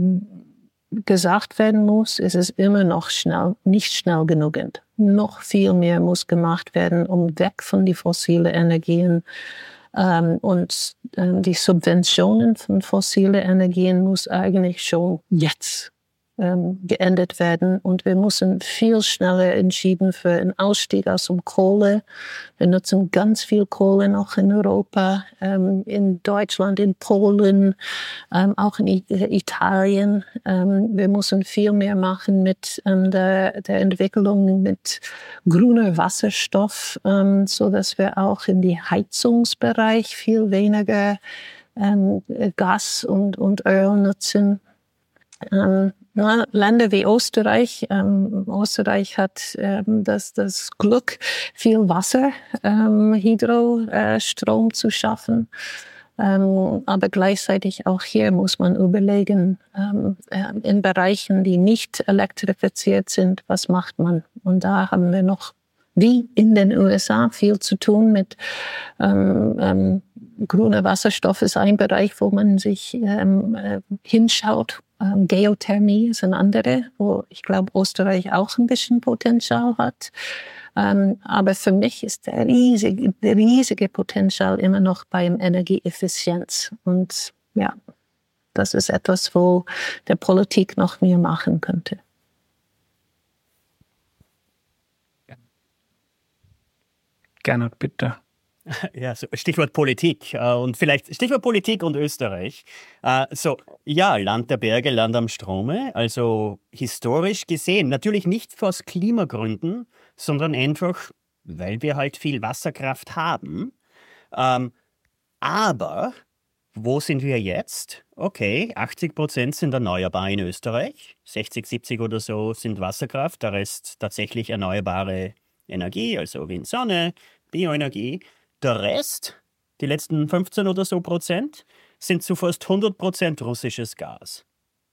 gesagt werden muss, ist es immer noch schnell, nicht schnell genug. Noch viel mehr muss gemacht werden, um weg von den fossilen Energien. Ähm, und ähm, die Subventionen von fossilen Energien muss eigentlich schon jetzt ähm, geändert werden. Und wir müssen viel schneller entschieden für einen Ausstieg aus dem Kohle. Wir nutzen ganz viel Kohle noch in Europa, ähm, in Deutschland, in Polen, ähm, auch in Italien. Ähm, wir müssen viel mehr machen mit ähm, der, der Entwicklung mit grüner Wasserstoff, ähm, so dass wir auch in die Heizungsbereich viel weniger ähm, Gas und, und Öl nutzen. Ähm, na, Länder wie Österreich, ähm, Österreich hat ähm, das, das Glück, viel Wasser, ähm, Hydrostrom äh, zu schaffen. Ähm, aber gleichzeitig auch hier muss man überlegen, ähm, äh, in Bereichen, die nicht elektrifiziert sind, was macht man? Und da haben wir noch, wie in den U S A, viel zu tun mit ähm, ähm, grüner Wasserstoff ist ein Bereich, wo man sich ähm, äh, hinschaut. Ähm, Geothermie ist ein anderer, wo ich glaube, Österreich auch ein bisschen Potenzial hat. Ähm, aber für mich ist der riesige, der riesige Potenzial immer noch beim Energieeffizienz. Und ja, das ist etwas, wo der Politik noch mehr machen könnte. Gernot, bitte. Ja, so Stichwort Politik äh, und vielleicht Stichwort Politik und Österreich. Äh, so, ja, Land der Berge, Land am Strome, also historisch gesehen, natürlich nicht aus Klimagründen, sondern einfach, weil wir halt viel Wasserkraft haben. Ähm, aber wo sind wir jetzt? Okay, achtzig Prozent sind erneuerbar in Österreich, sechzig, siebzig oder so sind Wasserkraft, der Rest tatsächlich erneuerbare Energie, also Wind, Sonne, Bioenergie. Der Rest, die letzten fünfzehn oder so Prozent, sind zu fast hundert Prozent russisches Gas.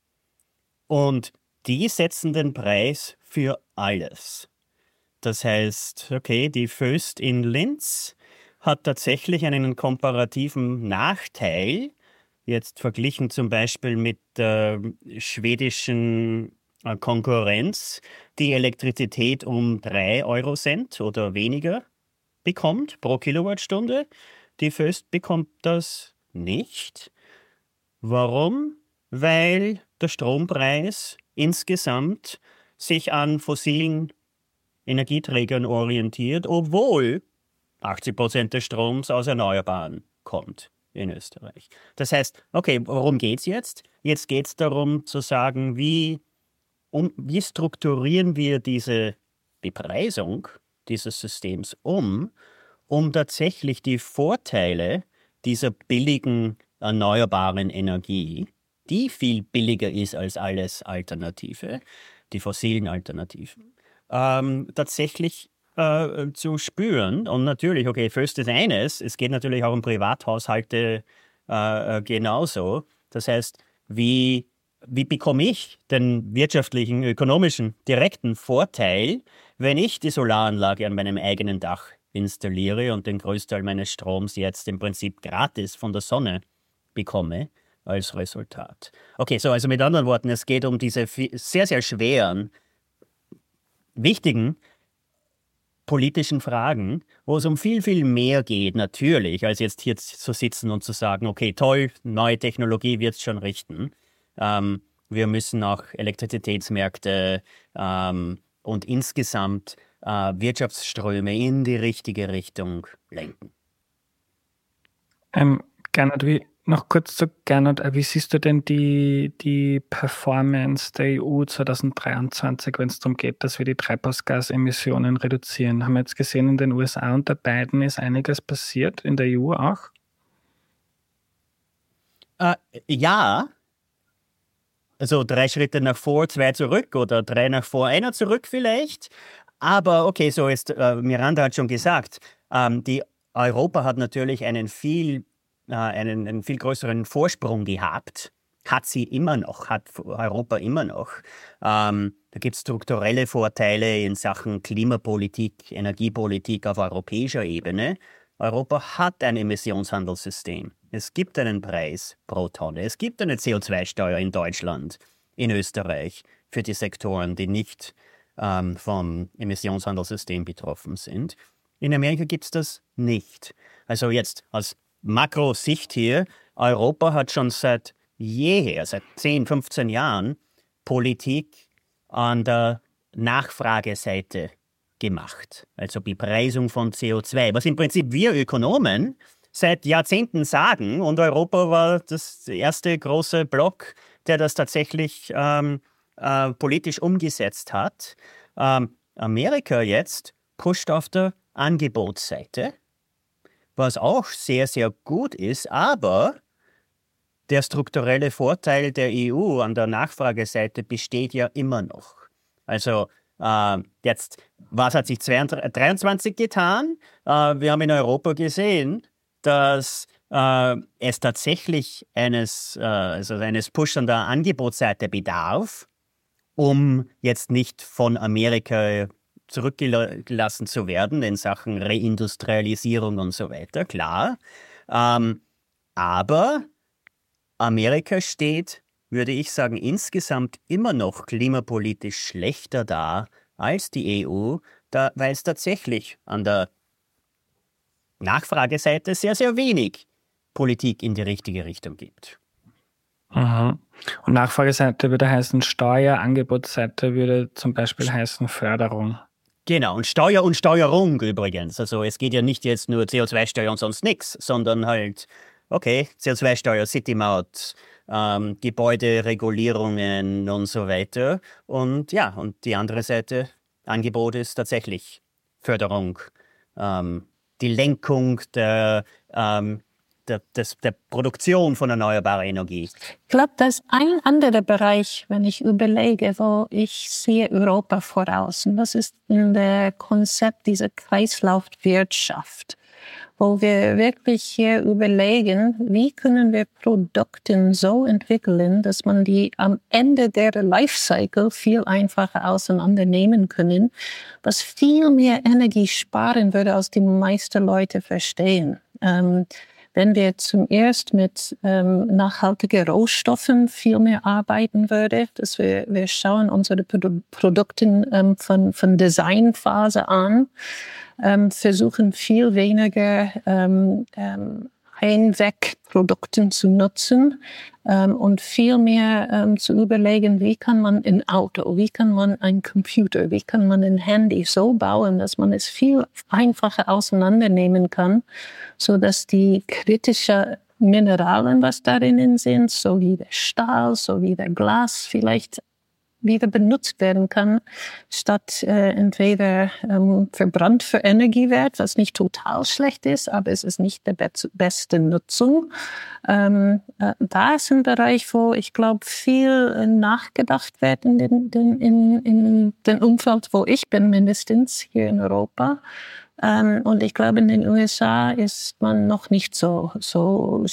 Und die setzen den Preis für alles. Das heißt, okay, die Voest in Linz hat tatsächlich einen komparativen Nachteil, jetzt verglichen zum Beispiel mit der schwedischen äh, Konkurrenz, die Elektrizität um drei Euro Cent oder weniger bekommt pro Kilowattstunde. Die Voest bekommt das nicht. Warum? Weil der Strompreis insgesamt sich an fossilen Energieträgern orientiert, obwohl achtzig Prozent des Stroms aus Erneuerbaren kommt in Österreich. Das heißt, okay, worum geht es jetzt? Jetzt geht es darum zu sagen, wie, um, wie strukturieren wir diese Bepreisung dieses Systems um, um tatsächlich die Vorteile dieser billigen erneuerbaren Energie, die viel billiger ist als alles Alternative, die fossilen Alternativen, ähm, tatsächlich äh, zu spüren. Und natürlich, okay, Voest ist eines, es geht natürlich auch um Privathaushalte äh, genauso. Das heißt, wie, wie bekomme ich den wirtschaftlichen, ökonomischen, direkten Vorteil, wenn ich die Solaranlage an meinem eigenen Dach installiere und den Großteil meines Stroms jetzt im Prinzip gratis von der Sonne bekomme als Resultat. Okay, so also mit anderen Worten, es geht um diese sehr, sehr schweren, wichtigen politischen Fragen, wo es um viel, viel mehr geht, natürlich, als jetzt hier zu sitzen und zu sagen, okay, toll, neue Technologie wird es schon richten. Ähm, wir müssen auch Elektrizitätsmärkte ähm, und insgesamt äh, Wirtschaftsströme in die richtige Richtung lenken. Ähm, Gernot, wie, noch kurz zu Gernot, wie siehst du denn die, die Performance der E U zwanzig dreiundzwanzig, wenn es darum geht, dass wir die Treibhausgasemissionen reduzieren? Haben wir jetzt gesehen, in den U S A unter Biden ist einiges passiert, in der E U auch? Äh, ja, also drei Schritte nach vor, zwei zurück oder drei nach vor, einer zurück vielleicht. Aber okay, so ist, äh, Miranda hat schon gesagt, ähm, die Europa hat natürlich einen viel, äh, einen, einen viel größeren Vorsprung gehabt. Hat sie immer noch, hat Europa immer noch. Ähm, da gibt es strukturelle Vorteile in Sachen Klimapolitik, Energiepolitik auf europäischer Ebene. Europa hat ein Emissionshandelssystem. Es gibt einen Preis pro Tonne. Es gibt eine C O zwei Steuer in Deutschland, in Österreich, für die Sektoren, die nicht ähm, vom Emissionshandelssystem betroffen sind. In Amerika gibt es das nicht. Also jetzt aus Makrosicht hier, Europa hat schon seit jeher, seit zehn, fünfzehn Jahren, Politik an der Nachfrageseite gemacht, also Bepreisung von C O zwei, was im Prinzip wir Ökonomen seit Jahrzehnten sagen, und Europa war das erste große Block, der das tatsächlich ähm, äh, politisch umgesetzt hat. Ähm, Amerika jetzt pusht auf der Angebotsseite, was auch sehr, sehr gut ist, aber der strukturelle Vorteil der E U an der Nachfrageseite besteht ja immer noch. Also äh, jetzt, was hat sich zwanzig dreiundzwanzig getan? Äh, wir haben in Europa gesehen, dass äh, es tatsächlich eines, äh, also eines Push an der Angebotsseite bedarf, um jetzt nicht von Amerika zurückgelassen zu werden in Sachen Reindustrialisierung und so weiter, klar. Ähm, aber Amerika steht, würde ich sagen, insgesamt immer noch klimapolitisch schlechter da als die E U, da, weil es tatsächlich an der Nachfrageseite sehr, sehr wenig Politik in die richtige Richtung gibt. Mhm. Und Nachfrageseite würde heißen Steuer, Angebotsseite würde zum Beispiel heißen Förderung. Genau, und Steuer und Steuerung übrigens. Also es geht ja nicht jetzt nur C O zwei Steuer und sonst nichts, sondern halt, okay, C O zwei Steuer, City-Maut, ähm, Gebäuderegulierungen und so weiter. Und ja, und die andere Seite, Angebot ist tatsächlich Förderung, ähm, die Lenkung der, ähm, der, des, der Produktion von erneuerbarer Energie. Ich glaube, das ist ein anderer Bereich, wenn ich überlege, wo ich sehe Europa voraus. Und das ist in der Konzept dieser Kreislaufwirtschaft, wo wir wirklich hier überlegen, wie können wir Produkte so entwickeln, dass man die am Ende der Lifecycle viel einfacher auseinandernehmen können, was viel mehr Energie sparen würde, als die meisten Leute verstehen. Ähm, Wenn wir zum ersten mit ähm, nachhaltigen Rohstoffen viel mehr arbeiten würden, dass wir, wir schauen unsere Produ- Produkte ähm, von, von Designphase an, ähm, versuchen viel weniger ähm, ähm, Einwegprodukte zu nutzen ähm, und viel mehr ähm, zu überlegen, wie kann man ein Auto, wie kann man ein Computer, wie kann man ein Handy so bauen, dass man es viel einfacher auseinandernehmen kann, so dass die kritischen Mineralien, was darin sind, so wie der Stahl, so wie der Glas, vielleicht wieder benutzt werden kann, statt äh, entweder ähm, verbrannt für Energiewert, was nicht total schlecht ist, aber es ist nicht die be- beste Nutzung. Ähm, äh, da ist ein Bereich, wo ich glaube, viel äh, nachgedacht wird in den, den, in, in den Umfeld, wo ich bin, mindestens hier in Europa. Ähm, und ich glaube, in den U S A ist man noch nicht so, so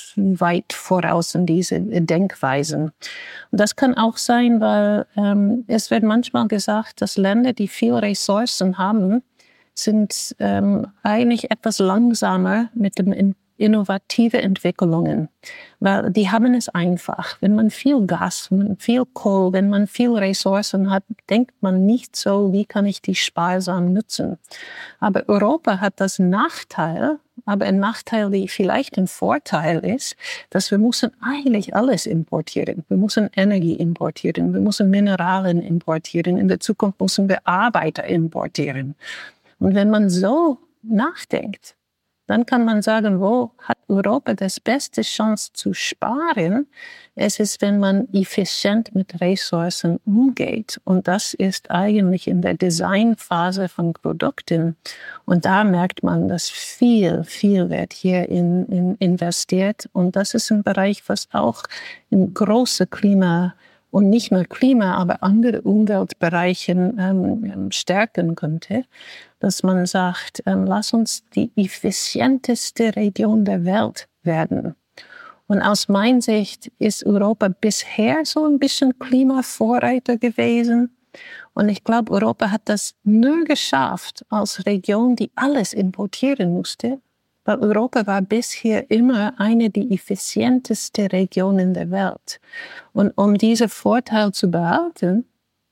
weit voraus in diese Denkweisen. Und das kann auch sein, weil ähm, es wird manchmal gesagt, dass Länder, die viel Ressourcen haben, sind ähm, eigentlich etwas langsamer mit dem in innovative Entwicklungen, weil die haben es einfach. Wenn man viel Gas, wenn man viel Kohle, wenn man viel Ressourcen hat, denkt man nicht so, wie kann ich die sparsam nutzen. Aber Europa hat das Nachteil, aber ein Nachteil, die vielleicht ein Vorteil ist, dass wir müssen eigentlich alles importieren. Wir müssen Energie importieren, wir müssen Mineralien importieren, in der Zukunft müssen wir Arbeiter importieren. Und wenn man so nachdenkt, dann kann man sagen, wo hat Europa das beste Chance zu sparen? Es ist, wenn man effizient mit Ressourcen umgeht. Und das ist eigentlich in der Designphase von Produkten. Und da merkt man, dass viel, viel wird hier in, in investiert. Und das ist ein Bereich, was auch im großen Klima und nicht nur Klima, aber andere Umweltbereichen ähm, stärken könnte, dass man sagt, ähm, lass uns die effizienteste Region der Welt werden. Und aus meiner Sicht ist Europa bisher so ein bisschen Klimavorreiter gewesen. Und ich glaube, Europa hat das nur geschafft als Region, die alles importieren musste, weil Europa war bisher immer eine der effizientesten Regionen der Welt. Und um diesen Vorteil zu behalten,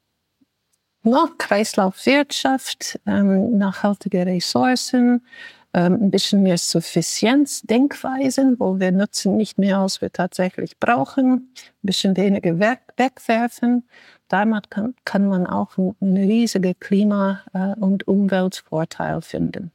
no, Kreislaufwirtschaft, ähm, nachhaltige Ressourcen, ähm, ein bisschen mehr Suffizienz-Denkweisen, wo wir nutzen nicht mehr, als wir tatsächlich brauchen, ein bisschen weniger weg, wegwerfen. Damit kann, kann man auch einen riesigen Klima- äh, und Umweltvorteil finden.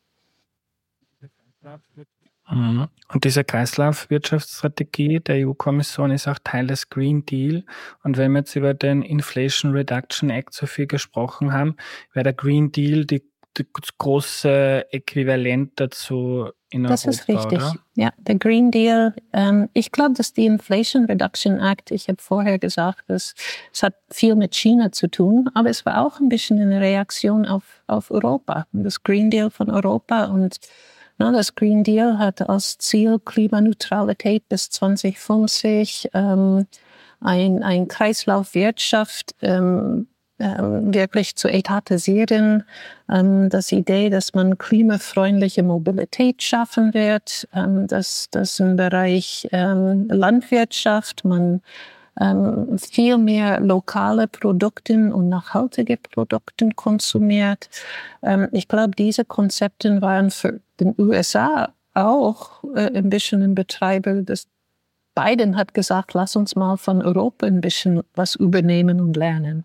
Mhm. Und diese Kreislaufwirtschaftsstrategie der E U-Kommission ist auch Teil des Green Deal. Und wenn wir jetzt über den Inflation Reduction Act so viel gesprochen haben, wäre der Green Deal die, die große Äquivalent dazu in Das Europa, ist richtig. oder? Ja, der Green Deal. Ähm, ich glaube, dass die Inflation Reduction Act, ich habe vorher gesagt, dass es hat viel mit China zu tun, aber es war auch ein bisschen eine Reaktion auf, auf Europa. Das Green Deal von Europa und na, das Green Deal hat als Ziel Klimaneutralität bis zwanzig fünfzig, ähm, ein, ein Kreislaufwirtschaft ähm, ähm, wirklich zu etatisieren. Ähm, das Idee, dass man klimafreundliche Mobilität schaffen wird, ähm, dass, dass im Bereich ähm, Landwirtschaft man ähm, viel mehr lokale Produkte und nachhaltige Produkte konsumiert. Ähm, ich glaube, diese Konzepte waren für den U S A auch äh, ein bisschen ein Betreiber. Das Biden hat gesagt, lass uns mal von Europa ein bisschen was übernehmen und lernen.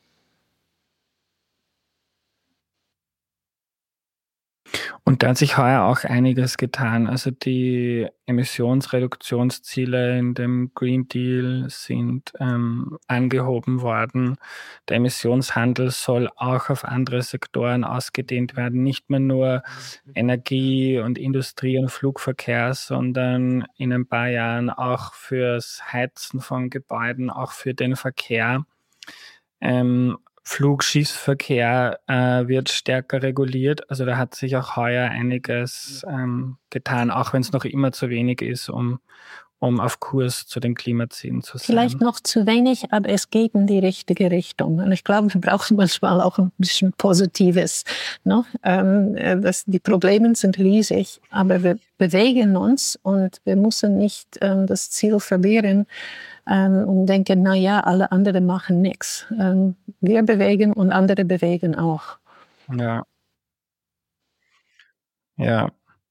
Und da hat sich heuer auch einiges getan. Also die Emissionsreduktionsziele in dem Green Deal sind ähm, angehoben worden. Der Emissionshandel soll auch auf andere Sektoren ausgedehnt werden. Nicht mehr nur Energie und Industrie und Flugverkehr, sondern in ein paar Jahren auch fürs Heizen von Gebäuden, auch für den Verkehr. Ähm, Flug-Schiffsverkehr äh, wird stärker reguliert. Also da hat sich auch heuer einiges ähm, getan, auch wenn es noch immer zu wenig ist, um, um auf Kurs zu den Klimazielen zu sein. Vielleicht noch zu wenig, aber es geht in die richtige Richtung. Und ich glaube, wir brauchen manchmal auch ein bisschen Positives. Ne? Ähm, das, die Probleme sind riesig, aber wir bewegen uns und wir müssen nicht ähm, das Ziel verlieren, Ähm, und denken, na ja, alle anderen machen nichts. Ähm, wir bewegen und andere bewegen auch. Ja. Ja.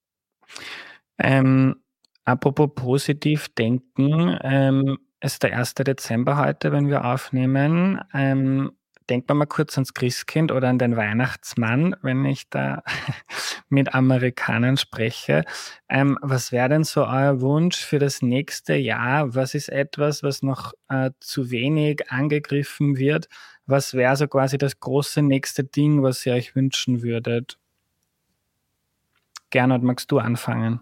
Ähm, apropos positiv denken, ähm, es ist der erste Dezember heute, wenn wir aufnehmen. Ähm, denkt man mal kurz ans Christkind oder an den Weihnachtsmann, wenn ich da mit Amerikanern spreche. Ähm, was wäre denn so euer Wunsch für das nächste Jahr? Was ist etwas, was noch äh, zu wenig angegriffen wird? Was wäre so quasi das große nächste Ding, was ihr euch wünschen würdet? Gernot, magst du anfangen?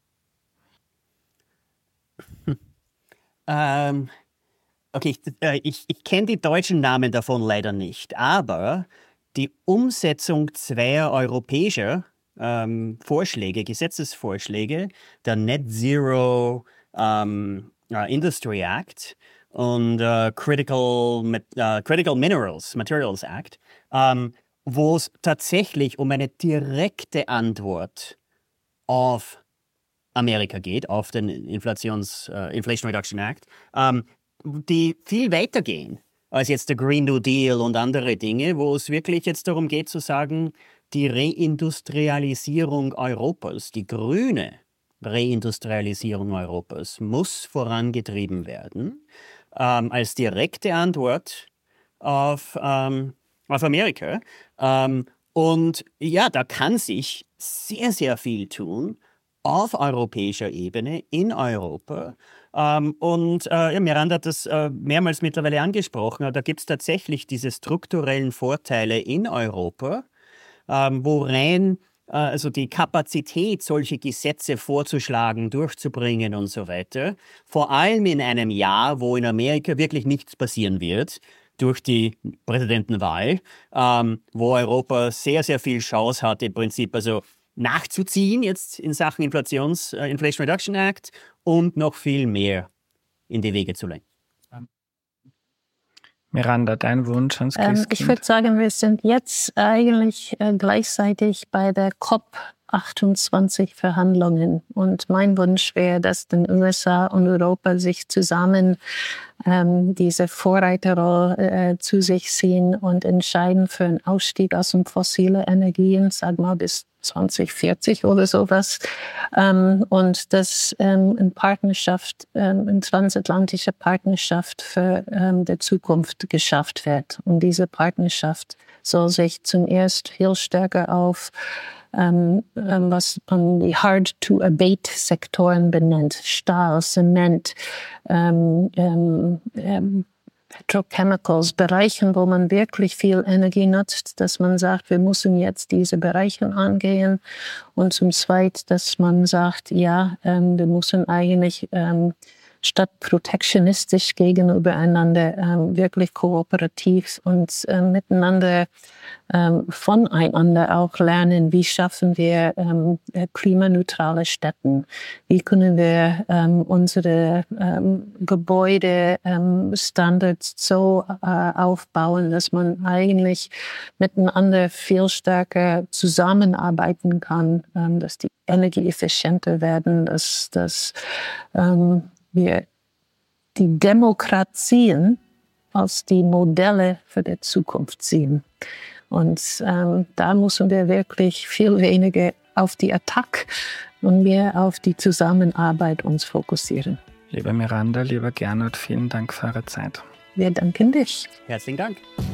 Ähm, okay, ich, äh, ich, ich kenne die deutschen Namen davon leider nicht, aber die Umsetzung zweier europäischer ähm, Vorschläge, Gesetzesvorschläge, der Net Zero ähm, äh, Industry Act und äh, Critical, äh, Critical Minerals, Materials Act, ähm, wo es tatsächlich um eine direkte Antwort auf Amerika geht, auf den Inflations, äh, Inflation Reduction Act, ähm, die viel weiter gehen als jetzt der Green New Deal und andere Dinge, wo es wirklich jetzt darum geht zu sagen, die Reindustrialisierung Europas, die grüne Reindustrialisierung Europas muss vorangetrieben werden ähm, als direkte Antwort auf, ähm, auf Amerika. Ähm, und ja, da kann sich sehr, sehr viel tun auf europäischer Ebene, in Europa. Ähm, und äh, ja, Miranda hat das äh, mehrmals mittlerweile angesprochen. Da gibt es tatsächlich diese strukturellen Vorteile in Europa, ähm, wo rein äh, also die Kapazität, solche Gesetze vorzuschlagen, durchzubringen und so weiter, vor allem in einem Jahr, wo in Amerika wirklich nichts passieren wird, durch die Präsidentenwahl, ähm, wo Europa sehr, sehr viel Chance hat, im Prinzip also nachzuziehen jetzt in Sachen Inflations, äh, Inflation Reduction Act und noch viel mehr in die Wege zu lenken. Miranda, dein Wunsch ans Ähm, Christkind? ich würde sagen, wir sind jetzt eigentlich äh, gleichzeitig bei der COP achtundzwanzig Verhandlungen. Und mein Wunsch wäre, dass den U S A und Europa sich zusammen ähm, diese Vorreiterrolle äh, zu sich ziehen und entscheiden für einen Ausstieg aus den fossilen Energien, sag mal bis zwanzig vierzig oder sowas. Ähm, und dass ähm, eine Partnerschaft, ähm, eine transatlantische Partnerschaft für ähm, die Zukunft geschafft wird. Und diese Partnerschaft soll sich zuerst viel stärker auf ähm, ähm, was man die Hard-to-Abate-Sektoren benennt, Stahl, Zement, ähm, ähm, ähm, Petrochemicals, Bereichen, wo man wirklich viel Energie nutzt, dass man sagt, wir müssen jetzt diese Bereiche angehen. Und zum Zweiten, dass man sagt, ja, ähm, wir müssen eigentlich ähm, statt protektionistisch gegenübereinander ähm, wirklich kooperativ und äh, miteinander ähm, voneinander auch lernen, wie schaffen wir ähm, klimaneutrale Städte, wie können wir ähm, unsere ähm, Gebäudestandards ähm, so äh, aufbauen, dass man eigentlich miteinander viel stärker zusammenarbeiten kann, ähm, dass die Energie effizienter werden, dass, dass ähm, wir die Demokratien als die Modelle für die Zukunft sehen. Und ähm, da müssen wir wirklich viel weniger auf die Attacke und mehr auf die Zusammenarbeit uns fokussieren. Liebe Miranda, lieber Gernot, vielen Dank für eure Zeit. Wir danken dich. Herzlichen Dank.